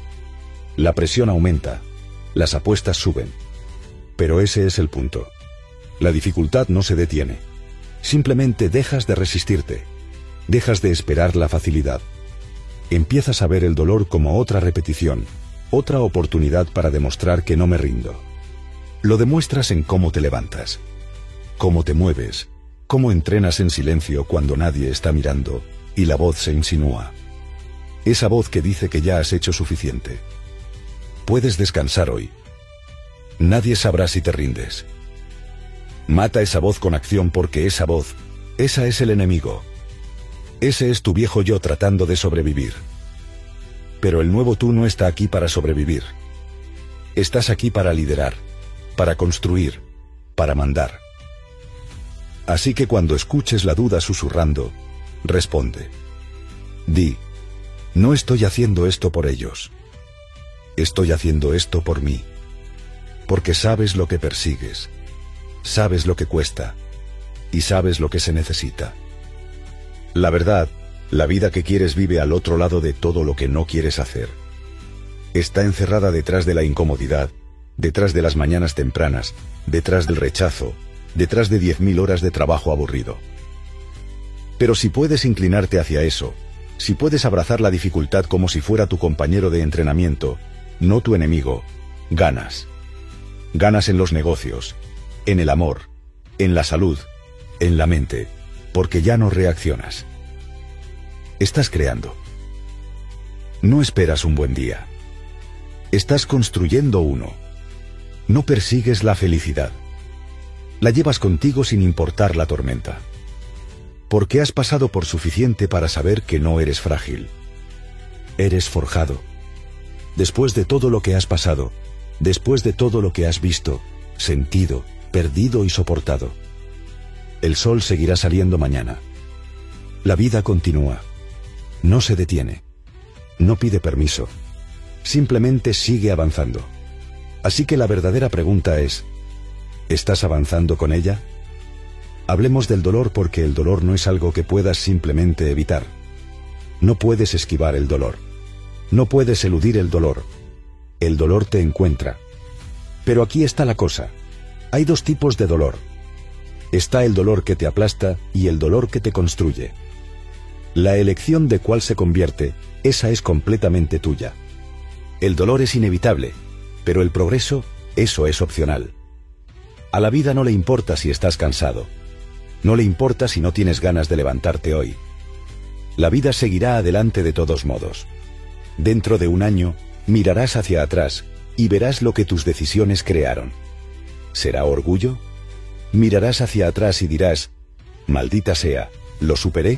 La presión aumenta, las apuestas suben. Pero ese es el punto. La dificultad no se detiene. Simplemente dejas de resistirte. Dejas de esperar la facilidad. Empiezas a ver el dolor como otra repetición, otra oportunidad para demostrar que no me rindo. Lo demuestras en cómo te levantas, cómo te mueves, cómo entrenas en silencio cuando nadie está mirando y la voz se insinúa. Esa voz que dice que ya has hecho suficiente. Puedes descansar hoy. Nadie sabrá si te rindes. Mata esa voz con acción porque esa voz, esa es el enemigo. Ese es tu viejo yo tratando de sobrevivir. Pero el nuevo tú no está aquí para sobrevivir. Estás aquí para liderar, para construir, para mandar. Así que cuando escuches la duda susurrando, responde. Di, no estoy haciendo esto por ellos. Estoy haciendo esto por mí. Porque sabes lo que persigues, sabes lo que cuesta y sabes lo que se necesita. La verdad, la vida que quieres vive al otro lado de todo lo que no quieres hacer. Está encerrada detrás de la incomodidad, detrás de las mañanas tempranas, detrás del rechazo, detrás de diez mil horas de trabajo aburrido. Pero si puedes inclinarte hacia eso, si puedes abrazar la dificultad como si fuera tu compañero de entrenamiento, no tu enemigo, ganas. Ganas en los negocios, en el amor, en la salud, en la mente, porque ya no reaccionas. Estás creando. No esperas un buen día. Estás construyendo uno. No persigues la felicidad. La llevas contigo sin importar la tormenta. Porque has pasado por suficiente para saber que no eres frágil. Eres forjado. Después de todo lo que has pasado, después de todo lo que has visto, sentido, perdido y soportado. El sol seguirá saliendo mañana. La vida continúa. No se detiene. No pide permiso. Simplemente sigue avanzando. Así que la verdadera pregunta es, ¿estás avanzando con ella? Hablemos del dolor porque el dolor no es algo que puedas simplemente evitar. No puedes esquivar el dolor. No puedes eludir el dolor. El dolor te encuentra. Pero aquí está la cosa. Hay dos tipos de dolor. Está el dolor que te aplasta y el dolor que te construye. La elección de cuál se convierte, esa es completamente tuya. El dolor es inevitable, pero el progreso, eso es opcional. A la vida no le importa si estás cansado. No le importa si no tienes ganas de levantarte hoy. La vida seguirá adelante de todos modos. Dentro de un año, mirarás hacia atrás y verás lo que tus decisiones crearon. ¿Será orgullo? Mirarás hacia atrás y dirás, maldita sea, ¿lo superé?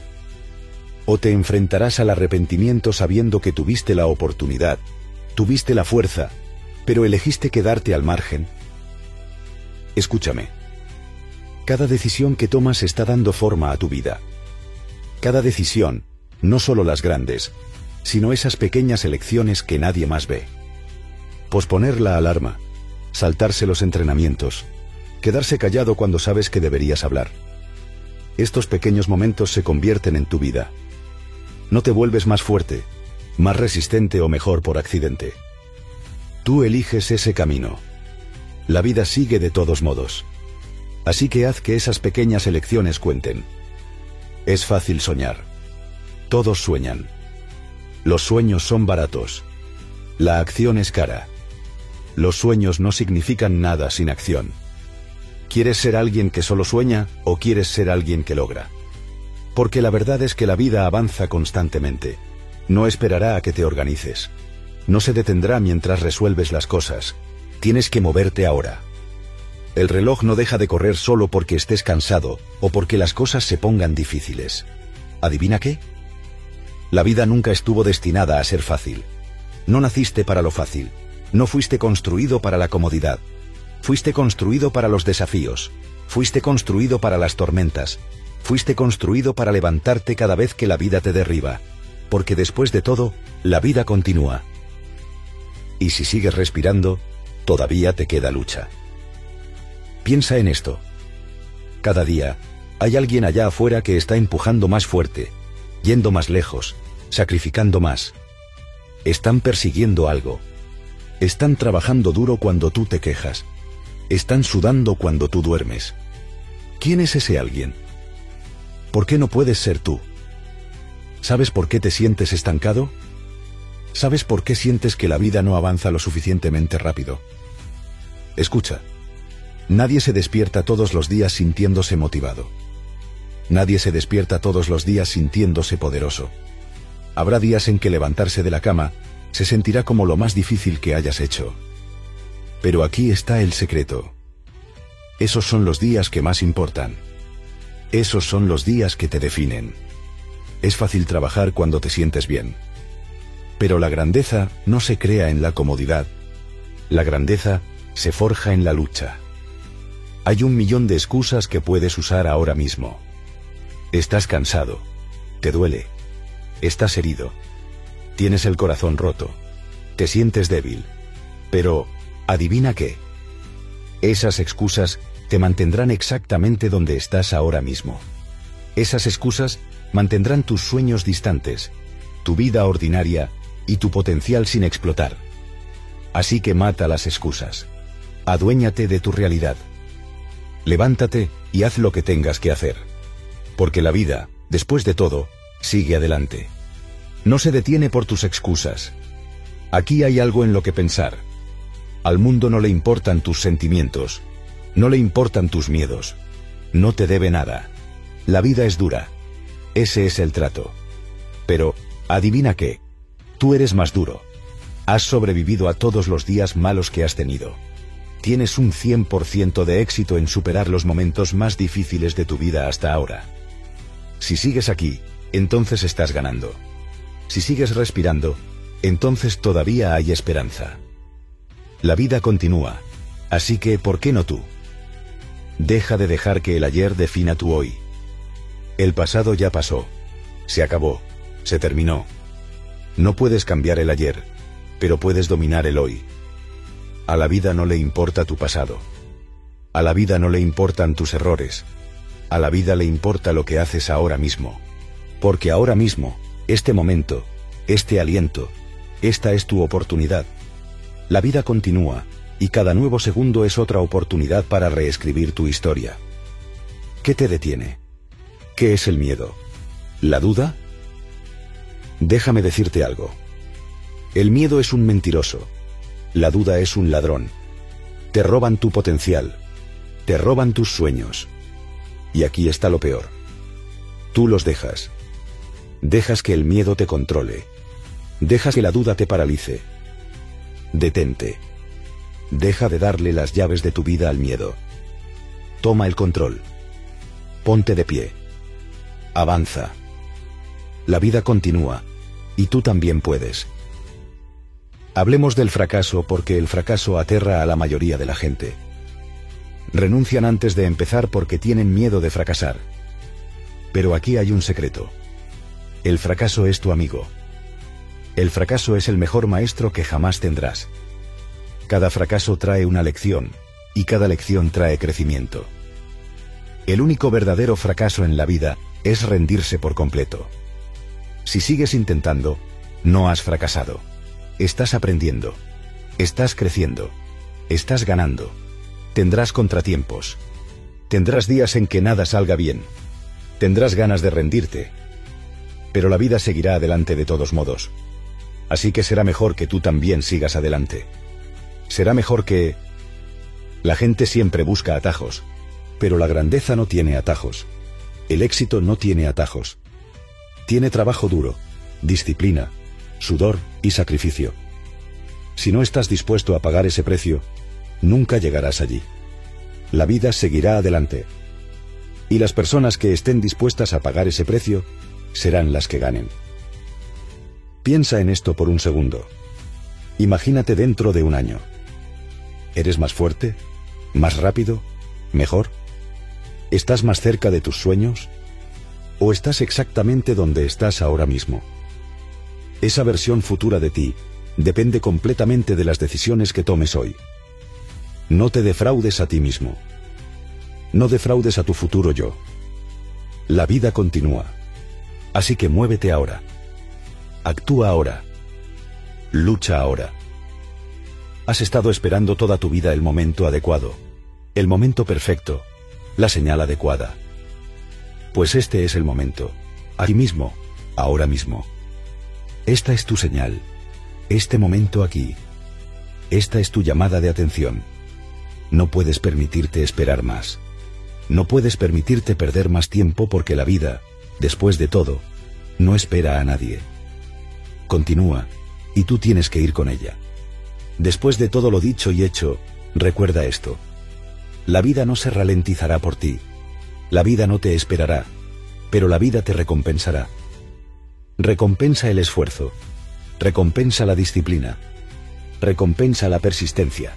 ¿O te enfrentarás al arrepentimiento sabiendo que tuviste la oportunidad, tuviste la fuerza, pero elegiste quedarte al margen? Escúchame. Cada decisión que tomas está dando forma a tu vida. Cada decisión, no solo las grandes, sino esas pequeñas elecciones que nadie más ve. Posponer la alarma, saltarse los entrenamientos, quedarse callado cuando sabes que deberías hablar. Estos pequeños momentos se convierten en tu vida. No te vuelves más fuerte, más resistente o mejor por accidente. Tú eliges ese camino. La vida sigue de todos modos. Así que haz que esas pequeñas elecciones cuenten. Es fácil soñar. Todos sueñan. Los sueños son baratos. La acción es cara. Los sueños no significan nada sin acción. ¿Quieres ser alguien que solo sueña o quieres ser alguien que logra? Porque la verdad es que la vida avanza constantemente. No esperará a que te organices. No se detendrá mientras resuelves las cosas. Tienes que moverte ahora. El reloj no deja de correr solo porque estés cansado o porque las cosas se pongan difíciles. ¿Adivina qué? La vida nunca estuvo destinada a ser fácil. No naciste para lo fácil. No fuiste construido para la comodidad. Fuiste construido para los desafíos. Fuiste construido para las tormentas. Fuiste construido para levantarte cada vez que la vida te derriba. Porque después de todo, la vida continúa. Y si sigues respirando, todavía te queda lucha. Piensa en esto. Cada día, hay alguien allá afuera que está empujando más fuerte, yendo más lejos, sacrificando más. Están persiguiendo algo. Están trabajando duro cuando tú te quejas. Están sudando cuando tú duermes. ¿Quién es ese alguien? ¿Por qué no puedes ser tú? ¿Sabes por qué te sientes estancado? ¿Sabes por qué sientes que la vida no avanza lo suficientemente rápido? Escucha. Nadie se despierta todos los días sintiéndose motivado. Nadie se despierta todos los días sintiéndose poderoso. Habrá días en que levantarse de la cama se sentirá como lo más difícil que hayas hecho. Pero aquí está el secreto. Esos son los días que más importan. Esos son los días que te definen. Es fácil trabajar cuando te sientes bien. Pero la grandeza no se crea en la comodidad. La grandeza se forja en la lucha. Hay un millón de excusas que puedes usar ahora mismo. Estás cansado. Te duele. Estás herido. Tienes el corazón roto. Te sientes débil. Pero, ¿adivina qué? Esas excusas te mantendrán exactamente donde estás ahora mismo. Esas excusas mantendrán tus sueños distantes, tu vida ordinaria y tu potencial sin explotar. Así que mata las excusas. Aduéñate de tu realidad. Levántate y haz lo que tengas que hacer. Porque la vida, después de todo, sigue adelante. No se detiene por tus excusas. Aquí hay algo en lo que pensar. Al mundo no le importan tus sentimientos. No le importan tus miedos. No te debe nada. La vida es dura. Ese es el trato. Pero, adivina qué. Tú eres más duro. Has sobrevivido a todos los días malos que has tenido. Tienes un cien por ciento de éxito en superar los momentos más difíciles de tu vida hasta ahora. Si sigues aquí, entonces estás ganando. Si sigues respirando, entonces todavía hay esperanza. La vida continúa. Así que, ¿por qué no tú? Deja de dejar que el ayer defina tu hoy. El pasado ya pasó. Se acabó. Se terminó. No puedes cambiar el ayer, pero puedes dominar el hoy. A la vida no le importa tu pasado. A la vida no le importan tus errores. A la vida le importa lo que haces ahora mismo. Porque ahora mismo, este momento, este aliento, esta es tu oportunidad. La vida continúa, y cada nuevo segundo es otra oportunidad para reescribir tu historia. ¿Qué te detiene? ¿Qué es el miedo? ¿La duda? Déjame decirte algo. El miedo es un mentiroso. La duda es un ladrón. Te roban tu potencial. Te roban tus sueños. Y aquí está lo peor. Tú los dejas. Dejas que el miedo te controle. Dejas que la duda te paralice. Detente. Deja de darle las llaves de tu vida al miedo. Toma el control. Ponte de pie. Avanza. La vida continúa, y tú también puedes. Hablemos del fracaso porque el fracaso aterra a la mayoría de la gente. Renuncian antes de empezar porque tienen miedo de fracasar. Pero aquí hay un secreto. El fracaso es tu amigo. El fracaso es el mejor maestro que jamás tendrás. Cada fracaso trae una lección, y cada lección trae crecimiento. El único verdadero fracaso en la vida es rendirse por completo. Si sigues intentando, no has fracasado. Estás aprendiendo. Estás creciendo. Estás ganando. Tendrás contratiempos. Tendrás días en que nada salga bien. Tendrás ganas de rendirte. Pero la vida seguirá adelante de todos modos. Así que será mejor que tú también sigas adelante. Será mejor que... La gente siempre busca atajos, pero la grandeza no tiene atajos. El éxito no tiene atajos. Tiene trabajo duro, disciplina, sudor y sacrificio. Si no estás dispuesto a pagar ese precio, nunca llegarás allí. La vida seguirá adelante. Y las personas que estén dispuestas a pagar ese precio, serán las que ganen. Piensa en esto por un segundo. Imagínate dentro de un año. ¿Eres más fuerte? ¿Más rápido? ¿Mejor? ¿Estás más cerca de tus sueños? ¿O estás exactamente donde estás ahora mismo? Esa versión futura de ti depende completamente de las decisiones que tomes hoy. No te defraudes a ti mismo. No defraudes a tu futuro yo. La vida continúa. Así que muévete ahora. Actúa ahora. Lucha ahora. Has estado esperando toda tu vida el momento adecuado, el momento perfecto, la señal adecuada. Pues este es el momento, aquí mismo, ahora mismo. Esta es tu señal, este momento aquí. Esta es tu llamada de atención. No puedes permitirte esperar más. No puedes permitirte perder más tiempo porque la vida, después de todo, no espera a nadie. Continúa, y tú tienes que ir con ella. Después de todo lo dicho y hecho, recuerda esto. La vida no se ralentizará por ti. La vida no te esperará, pero la vida te recompensará. Recompensa el esfuerzo. Recompensa la disciplina. Recompensa la persistencia.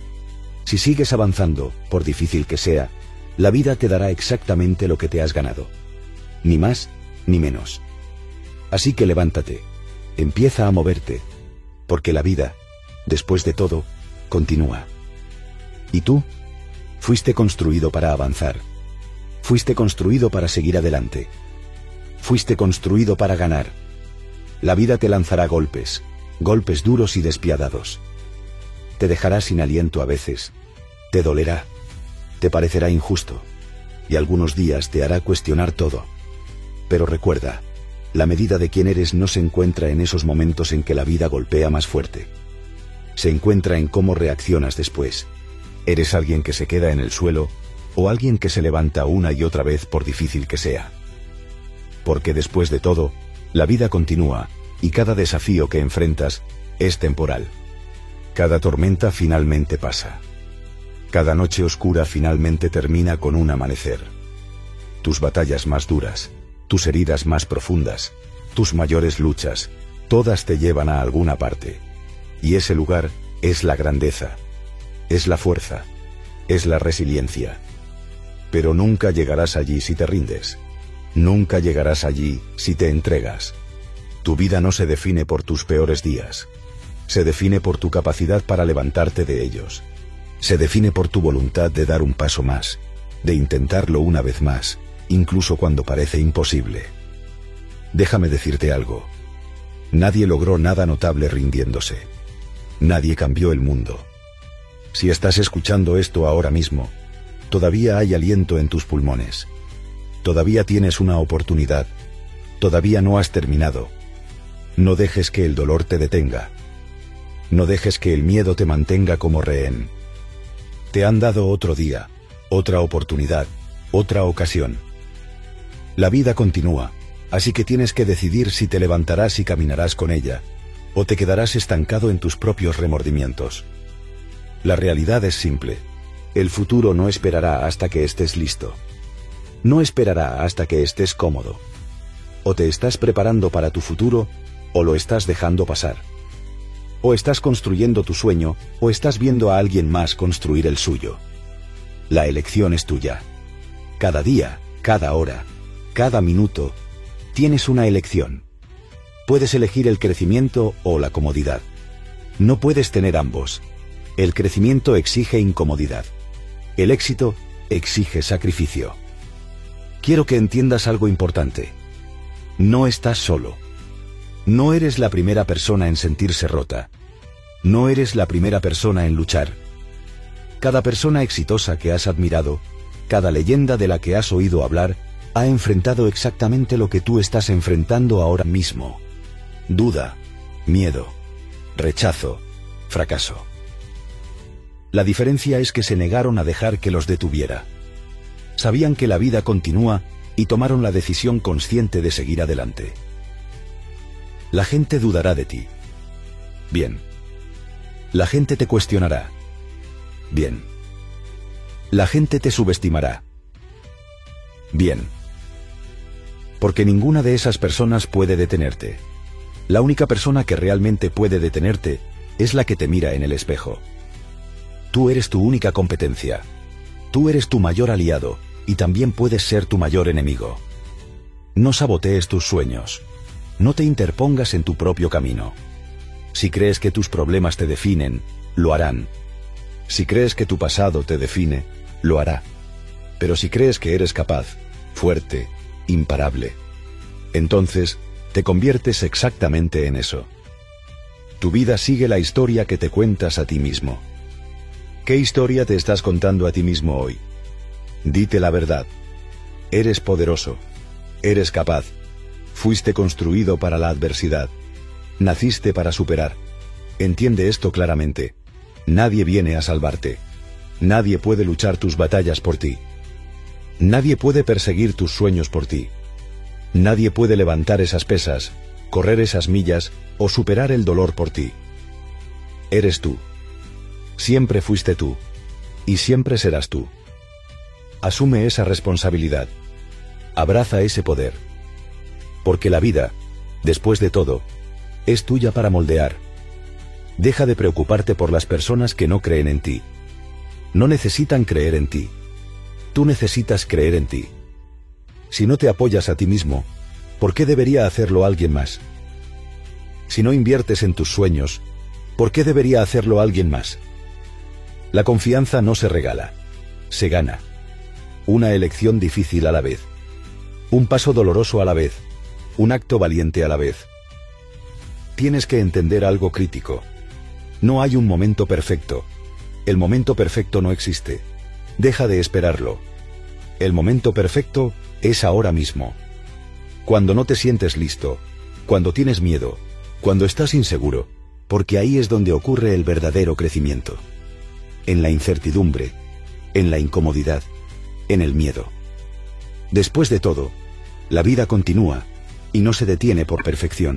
Si sigues avanzando, por difícil que sea, la vida te dará exactamente lo que te has ganado. Ni más, ni menos. Así que levántate. Empieza a moverte. Porque la vida, después de todo, continúa. ¿Y tú? Fuiste construido para avanzar. Fuiste construido para seguir adelante. Fuiste construido para ganar. La vida te lanzará golpes, golpes duros y despiadados. Te dejará sin aliento a veces. Te dolerá. Te parecerá injusto. Y algunos días te hará cuestionar todo. Pero recuerda, la medida de quién eres no se encuentra en esos momentos en que la vida golpea más fuerte. Se encuentra en cómo reaccionas después. ¿Eres alguien que se queda en el suelo o alguien que se levanta una y otra vez por difícil que sea? Porque después de todo, la vida continúa y cada desafío que enfrentas es temporal. Cada tormenta finalmente pasa. Cada noche oscura finalmente termina con un amanecer. Tus batallas más duras, tus heridas más profundas, tus mayores luchas, todas te llevan a alguna parte. Y ese lugar es la grandeza, es la fuerza, es la resiliencia. Pero nunca llegarás allí si te rindes. Nunca llegarás allí si te entregas. Tu vida no se define por tus peores días. Se define por tu capacidad para levantarte de ellos. Se define por tu voluntad de dar un paso más, de intentarlo una vez más, incluso cuando parece imposible. Déjame decirte algo. Nadie logró nada notable rindiéndose. Nadie cambió el mundo. Si estás escuchando esto ahora mismo, todavía hay aliento en tus pulmones. Todavía tienes una oportunidad. Todavía no has terminado. No dejes que el dolor te detenga. No dejes que el miedo te mantenga como rehén. Te han dado otro día, otra oportunidad, otra ocasión. La vida continúa, así que tienes que decidir si te levantarás y caminarás con ella, o te quedarás estancado en tus propios remordimientos. La realidad es simple. El futuro no esperará hasta que estés listo. No esperará hasta que estés cómodo. O te estás preparando para tu futuro, o lo estás dejando pasar. O estás construyendo tu sueño, o estás viendo a alguien más construir el suyo. La elección es tuya. Cada día, cada hora, cada minuto, tienes una elección. Puedes elegir el crecimiento o la comodidad. No puedes tener ambos. El crecimiento exige incomodidad. El éxito exige sacrificio. Quiero que entiendas algo importante. No estás solo. No eres la primera persona en sentirse rota. No eres la primera persona en luchar. Cada persona exitosa que has admirado, cada leyenda de la que has oído hablar, ha enfrentado exactamente lo que tú estás enfrentando ahora mismo. Duda, miedo, rechazo, fracaso. La diferencia es que se negaron a dejar que los detuviera. Sabían que la vida continúa y tomaron la decisión consciente de seguir adelante. La gente dudará de ti. Bien. La gente te cuestionará. Bien. La gente te subestimará. Bien. Porque ninguna de esas personas puede detenerte. La única persona que realmente puede detenerte es la que te mira en el espejo. Tú eres tu única competencia. Tú eres tu mayor aliado y también puedes ser tu mayor enemigo. No sabotees tus sueños. No te interpongas en tu propio camino. Si crees que tus problemas te definen, lo harán. Si crees que tu pasado te define, lo hará. Pero si crees que eres capaz, fuerte, imparable, entonces te conviertes exactamente en eso. Tu vida sigue la historia que te cuentas a ti mismo. ¿Qué historia te estás contando a ti mismo hoy? Dite la verdad. Eres poderoso. Eres capaz. Fuiste construido para la adversidad. Naciste para superar. Entiende esto claramente. Nadie viene a salvarte. Nadie puede luchar tus batallas por ti. Nadie puede perseguir tus sueños por ti. Nadie puede levantar esas pesas, correr esas millas o superar el dolor por ti. Eres tú. Siempre fuiste tú. Y siempre serás tú. Asume esa responsabilidad. Abraza ese poder. Porque la vida, después de todo, es tuya para moldear. Deja de preocuparte por las personas que no creen en ti. No necesitan creer en ti. Tú necesitas creer en ti. Si no te apoyas a ti mismo, ¿por qué debería hacerlo alguien más? Si no inviertes en tus sueños, ¿por qué debería hacerlo alguien más? La confianza no se regala, se gana. Una elección difícil a la vez. Un paso doloroso a la vez. Un acto valiente a la vez. Tienes que entender algo crítico. No hay un momento perfecto. El momento perfecto no existe. Deja de esperarlo. El momento perfecto es ahora mismo. Cuando no te sientes listo, cuando tienes miedo, cuando estás inseguro, porque ahí es donde ocurre el verdadero crecimiento. En la incertidumbre, en la incomodidad, en el miedo. Después de todo, la vida continúa y no se detiene por perfección.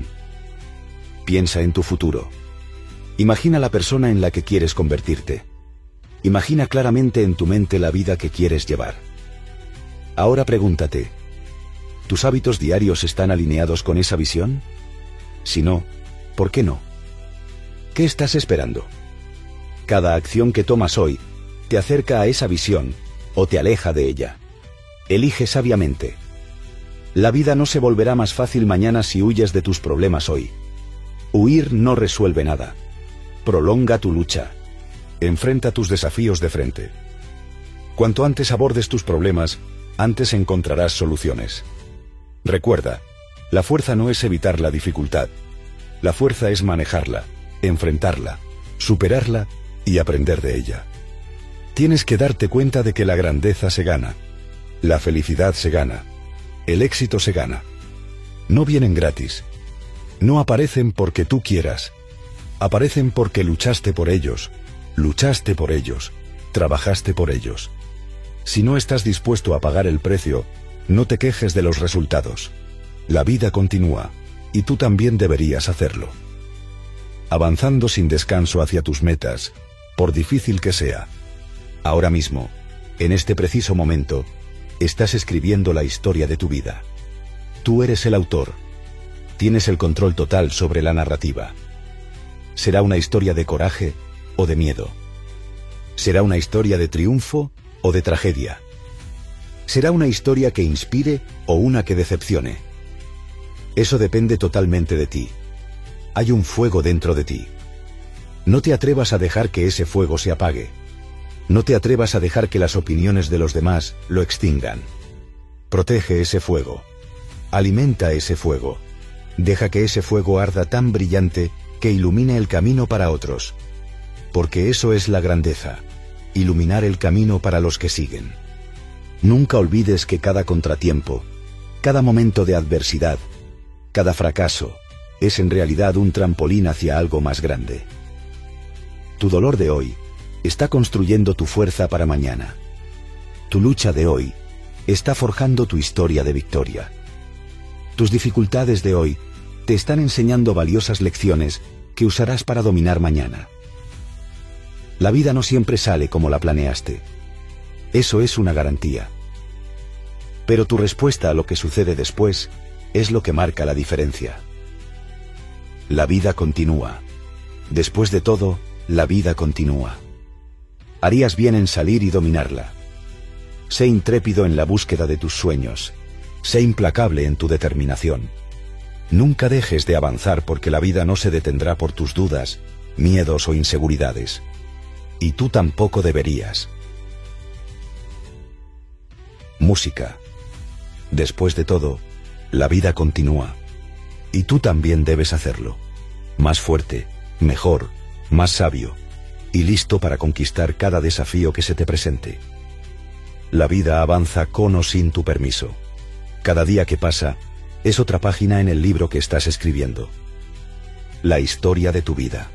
Piensa en tu futuro. Imagina la persona en la que quieres convertirte. Imagina claramente en tu mente la vida que quieres llevar. Ahora pregúntate, ¿tus hábitos diarios están alineados con esa visión? Si no, ¿por qué no? ¿Qué estás esperando? Cada acción que tomas hoy te acerca a esa visión o te aleja de ella. Elige sabiamente. La vida no se volverá más fácil mañana si huyes de tus problemas hoy. Huir no resuelve nada. Prolonga tu lucha. Enfrenta tus desafíos de frente. Cuanto antes abordes tus problemas, antes encontrarás soluciones. Recuerda, la fuerza no es evitar la dificultad. La fuerza es manejarla, enfrentarla, superarla y aprender de ella. Tienes que darte cuenta de que la grandeza se gana, la felicidad se gana, el éxito se gana. No vienen gratis. No aparecen porque tú quieras. Aparecen porque luchaste por ellos, luchaste por ellos, trabajaste por ellos. Si no estás dispuesto a pagar el precio, no te quejes de los resultados. La vida continúa, y tú también deberías hacerlo. Avanzando sin descanso hacia tus metas, por difícil que sea. Ahora mismo, en este preciso momento, estás escribiendo la historia de tu vida. Tú eres el autor. Tienes el control total sobre la narrativa. Será una historia de coraje o de miedo. Será una historia de triunfo o de tragedia. Será una historia que inspire o una que decepcione. Eso depende totalmente de ti. Hay un fuego dentro de ti. No te atrevas a dejar que ese fuego se apague. No te atrevas a dejar que las opiniones de los demás lo extingan. Protege ese fuego. Alimenta ese fuego. Deja que ese fuego arda tan brillante que ilumine el camino para otros. Porque eso es la grandeza. Iluminar el camino para los que siguen. Nunca olvides que cada contratiempo, cada momento de adversidad, cada fracaso, es en realidad un trampolín hacia algo más grande. Tu dolor de hoy está construyendo tu fuerza para mañana. Tu lucha de hoy está forjando tu historia de victoria. Tus dificultades de hoy te están enseñando valiosas lecciones que usarás para dominar mañana. La vida no siempre sale como la planeaste. Eso es una garantía. Pero tu respuesta a lo que sucede después es lo que marca la diferencia. La vida continúa. Después de todo, la vida continúa. Harías bien en salir y dominarla. Sé intrépido en la búsqueda de tus sueños. Sé implacable en tu determinación. Nunca dejes de avanzar porque la vida no se detendrá por tus dudas, miedos o inseguridades. Y tú tampoco deberías. Música. Después de todo, la vida continúa. Y tú también debes hacerlo. Más fuerte, mejor, más sabio, y listo para conquistar cada desafío que se te presente. La vida avanza con o sin tu permiso. Cada día que pasa es otra página en el libro que estás escribiendo. La historia de tu vida.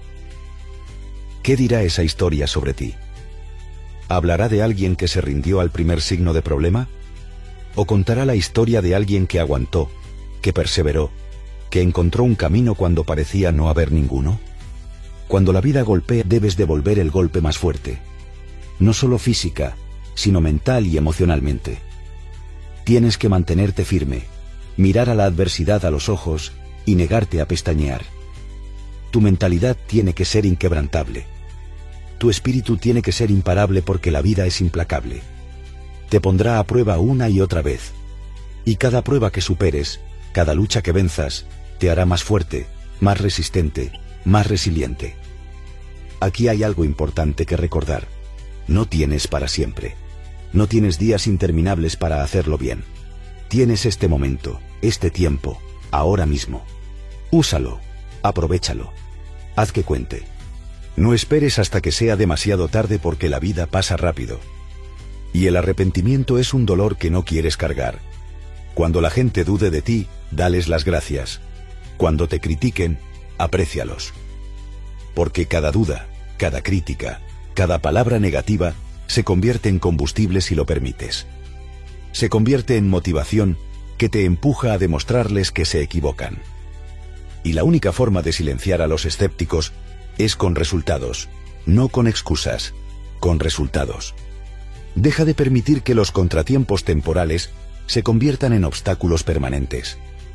¿Qué dirá esa historia sobre ti? ¿Hablará de alguien que se rindió al primer signo de problema? ¿O contará la historia de alguien que aguantó, que perseveró, que encontró un camino cuando parecía no haber ninguno? Cuando la vida golpea, debes devolver el golpe más fuerte. No solo física, sino mental y emocionalmente. Tienes que mantenerte firme, mirar a la adversidad a los ojos y negarte a pestañear. Tu mentalidad tiene que ser inquebrantable. Tu espíritu tiene que ser imparable porque la vida es implacable. Te pondrá a prueba una y otra vez. Y cada prueba que superes, cada lucha que venzas, te hará más fuerte, más resistente, más resiliente. Aquí hay algo importante que recordar. No tienes para siempre. No tienes días interminables para hacerlo bien. Tienes este momento, este tiempo, ahora mismo. Úsalo, aprovéchalo. Haz que cuente. No esperes hasta que sea demasiado tarde porque la vida pasa rápido. Y el arrepentimiento es un dolor que no quieres cargar. Cuando la gente dude de ti, dales las gracias. Cuando te critiquen, aprécialos. Porque cada duda, cada crítica, cada palabra negativa se convierte en combustible si lo permites. Se convierte en motivación que te empuja a demostrarles que se equivocan. Y la única forma de silenciar a los escépticos es con resultados, no con excusas, con resultados. Deja de permitir que los contratiempos temporales se conviertan en obstáculos permanentes.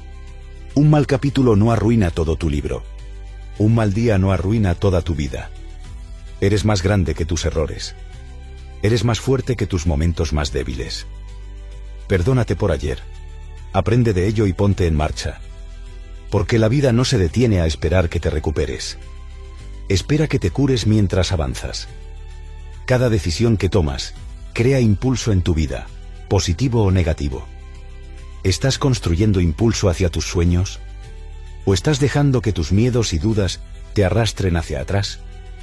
Un mal capítulo no arruina todo tu libro. Un mal día no arruina toda tu vida. Eres más grande que tus errores. Eres más fuerte que tus momentos más débiles. Perdónate por ayer. Aprende de ello y ponte en marcha. Porque la vida no se detiene a esperar que te recuperes. Espera que te cures mientras avanzas. Cada decisión que tomas crea impulso en tu vida, positivo o negativo. ¿Estás construyendo impulso hacia tus sueños? ¿O estás dejando que tus miedos y dudas te arrastren hacia atrás?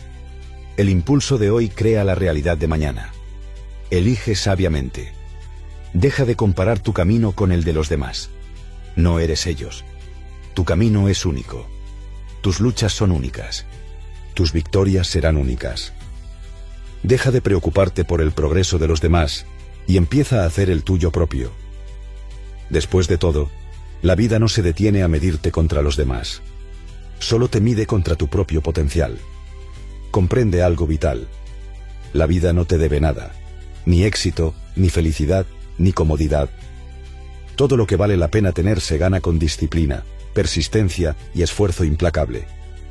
El impulso de hoy crea la realidad de mañana. Elige sabiamente. Deja de comparar tu camino con el de los demás. No eres ellos. Tu camino es único. Tus luchas son únicas. Tus victorias serán únicas. Deja de preocuparte por el progreso de los demás y empieza a hacer el tuyo propio. Después de todo, la vida no se detiene a medirte contra los demás. Solo te mide contra tu propio potencial. Comprende algo vital. La vida no te debe nada. Ni éxito, ni felicidad, ni comodidad. Todo lo que vale la pena tener se gana con disciplina, persistencia y esfuerzo implacable.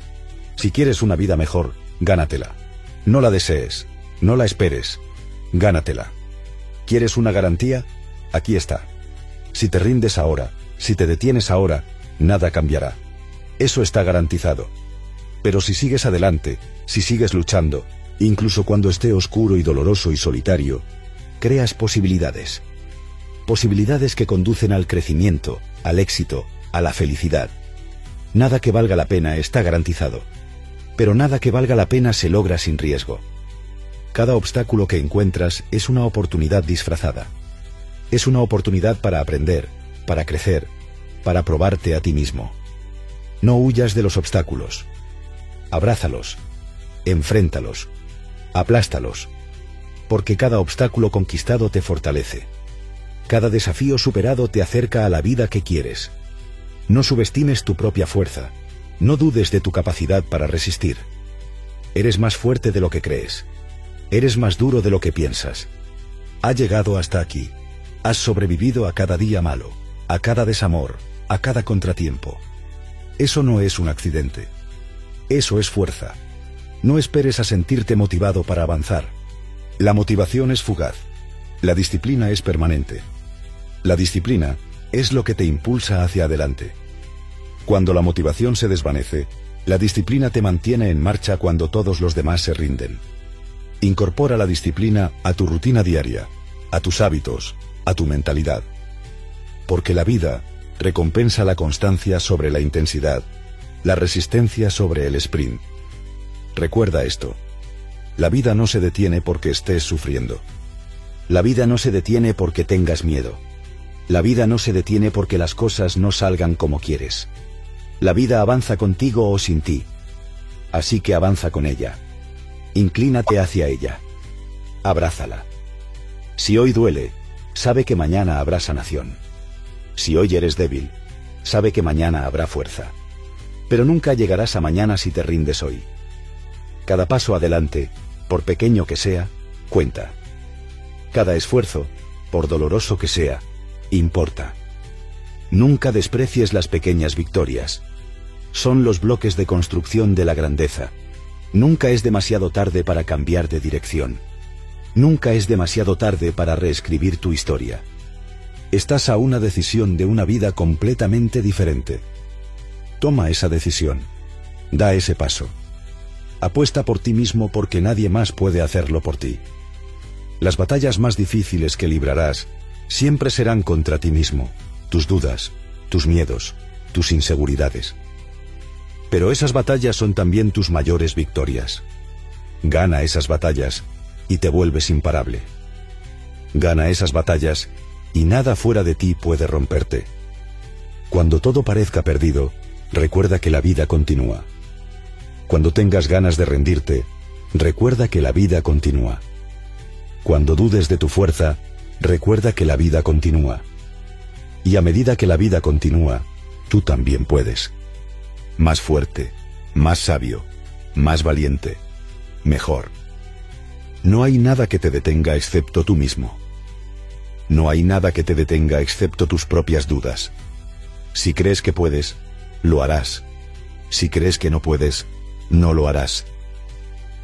Si quieres una vida mejor, gánatela. No la desees, no la esperes, gánatela. ¿Quieres una garantía? Aquí está. Si te rindes ahora, si te detienes ahora, nada cambiará. Eso está garantizado. Pero si sigues adelante, si sigues luchando, incluso cuando esté oscuro y doloroso y solitario, creas posibilidades. Posibilidades que conducen al crecimiento, al éxito, a la felicidad. Nada que valga la pena está garantizado. Pero nada que valga la pena se logra sin riesgo. Cada obstáculo que encuentras es una oportunidad disfrazada. Es una oportunidad para aprender, para crecer, para probarte a ti mismo. No huyas de los obstáculos. Abrázalos, enfréntalos, aplástalos, porque cada obstáculo conquistado te fortalece. Cada desafío superado te acerca a la vida que quieres. No subestimes tu propia fuerza, no dudes de tu capacidad para resistir. Eres más fuerte de lo que crees. Eres más duro de lo que piensas. Has llegado hasta aquí. Has sobrevivido a cada día malo, a cada desamor, a cada contratiempo. Eso no es un accidente. Eso es fuerza. No esperes a sentirte motivado para avanzar. La motivación es fugaz. La disciplina es permanente. La disciplina es lo que te impulsa hacia adelante. Cuando la motivación se desvanece, la disciplina te mantiene en marcha cuando todos los demás se rinden. Incorpora la disciplina a tu rutina diaria, a tus hábitos, a tu mentalidad. Porque la vida recompensa la constancia sobre la intensidad, la resistencia sobre el sprint. Recuerda esto. La vida no se detiene porque estés sufriendo. La vida no se detiene porque tengas miedo. La vida no se detiene porque las cosas no salgan como quieres. La vida avanza contigo o sin ti. Así que avanza con ella. Inclínate hacia ella. Abrázala. Si hoy duele, sabe que mañana habrá sanación. Si hoy eres débil, sabe que mañana habrá fuerza. Pero nunca llegarás a mañana si te rindes hoy. Cada paso adelante, por pequeño que sea, cuenta. Cada esfuerzo, por doloroso que sea, importa. Nunca desprecies las pequeñas victorias. Son los bloques de construcción de la grandeza. Nunca es demasiado tarde para cambiar de dirección. Nunca es demasiado tarde para reescribir tu historia. Estás a una decisión de una vida completamente diferente. Toma esa decisión. Da ese paso. Apuesta por ti mismo porque nadie más puede hacerlo por ti. Las batallas más difíciles que librarás siempre serán contra ti mismo, tus dudas, tus miedos, tus inseguridades. Pero esas batallas son también tus mayores victorias. Gana esas batallas y te vuelves imparable. Gana esas batallas y nada fuera de ti puede romperte. Cuando todo parezca perdido, recuerda que la vida continúa. Cuando tengas ganas de rendirte, recuerda que la vida continúa. Cuando dudes de tu fuerza, recuerda que la vida continúa. Y a medida que la vida continúa, tú también puedes. Más fuerte, más sabio, más valiente, mejor. No hay nada que te detenga excepto tú mismo. No hay nada que te detenga excepto tus propias dudas. Si crees que puedes, lo harás. Si crees que no puedes, no lo harás.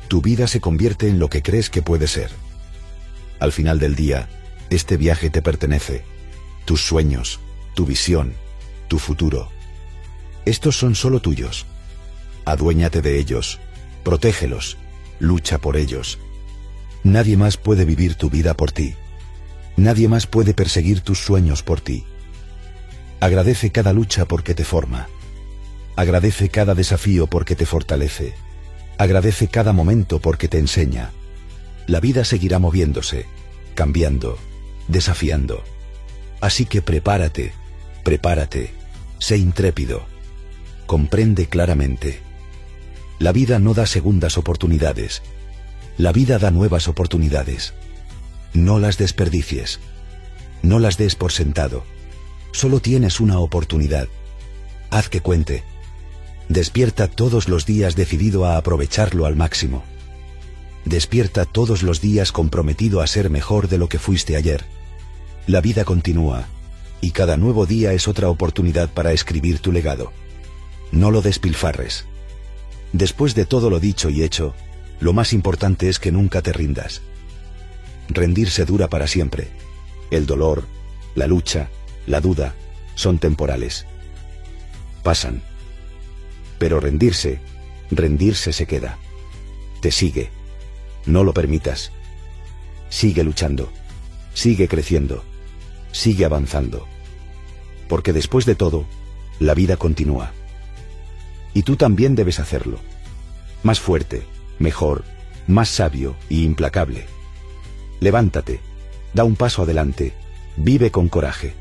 tu vida se convierte en lo que crees que puede ser. Al final del día, este viaje te pertenece. Tus sueños, tu visión, tu futuro. Estos son solo tuyos. Aduéñate de ellos, protégelos, lucha por ellos. Nadie más puede vivir tu vida por ti. Nadie más puede perseguir tus sueños por ti. Agradece cada lucha porque te forma. Agradece cada desafío porque te fortalece. Agradece cada momento porque te enseña. La vida seguirá moviéndose, cambiando, desafiando. Así que prepárate, prepárate, sé intrépido. Comprende claramente. La vida no da segundas oportunidades. La vida da nuevas oportunidades. No las desperdicies. No las des por sentado. Solo tienes una oportunidad. Haz que cuente. Despierta todos los días decidido a aprovecharlo al máximo. Despierta todos los días comprometido a ser mejor de lo que fuiste ayer. La vida continúa, y cada nuevo día es otra oportunidad para escribir tu legado. No lo despilfarres. Después de todo lo dicho y hecho, lo más importante es que nunca te rindas. Rendirse dura para siempre. El dolor, la lucha, la duda, son temporales. Pasan. Pero rendirse, rendirse se queda. Te sigue. No lo permitas. Sigue luchando. Sigue creciendo. Sigue avanzando. Porque después de todo, la vida continúa. Y tú también debes hacerlo. Más fuerte, mejor, más sabio y implacable. Levántate, da un paso adelante, vive con coraje.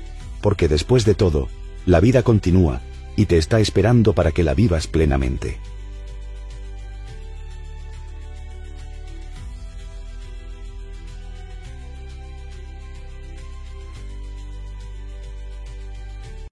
Porque después de todo, la vida continúa y te está esperando para que la vivas plenamente.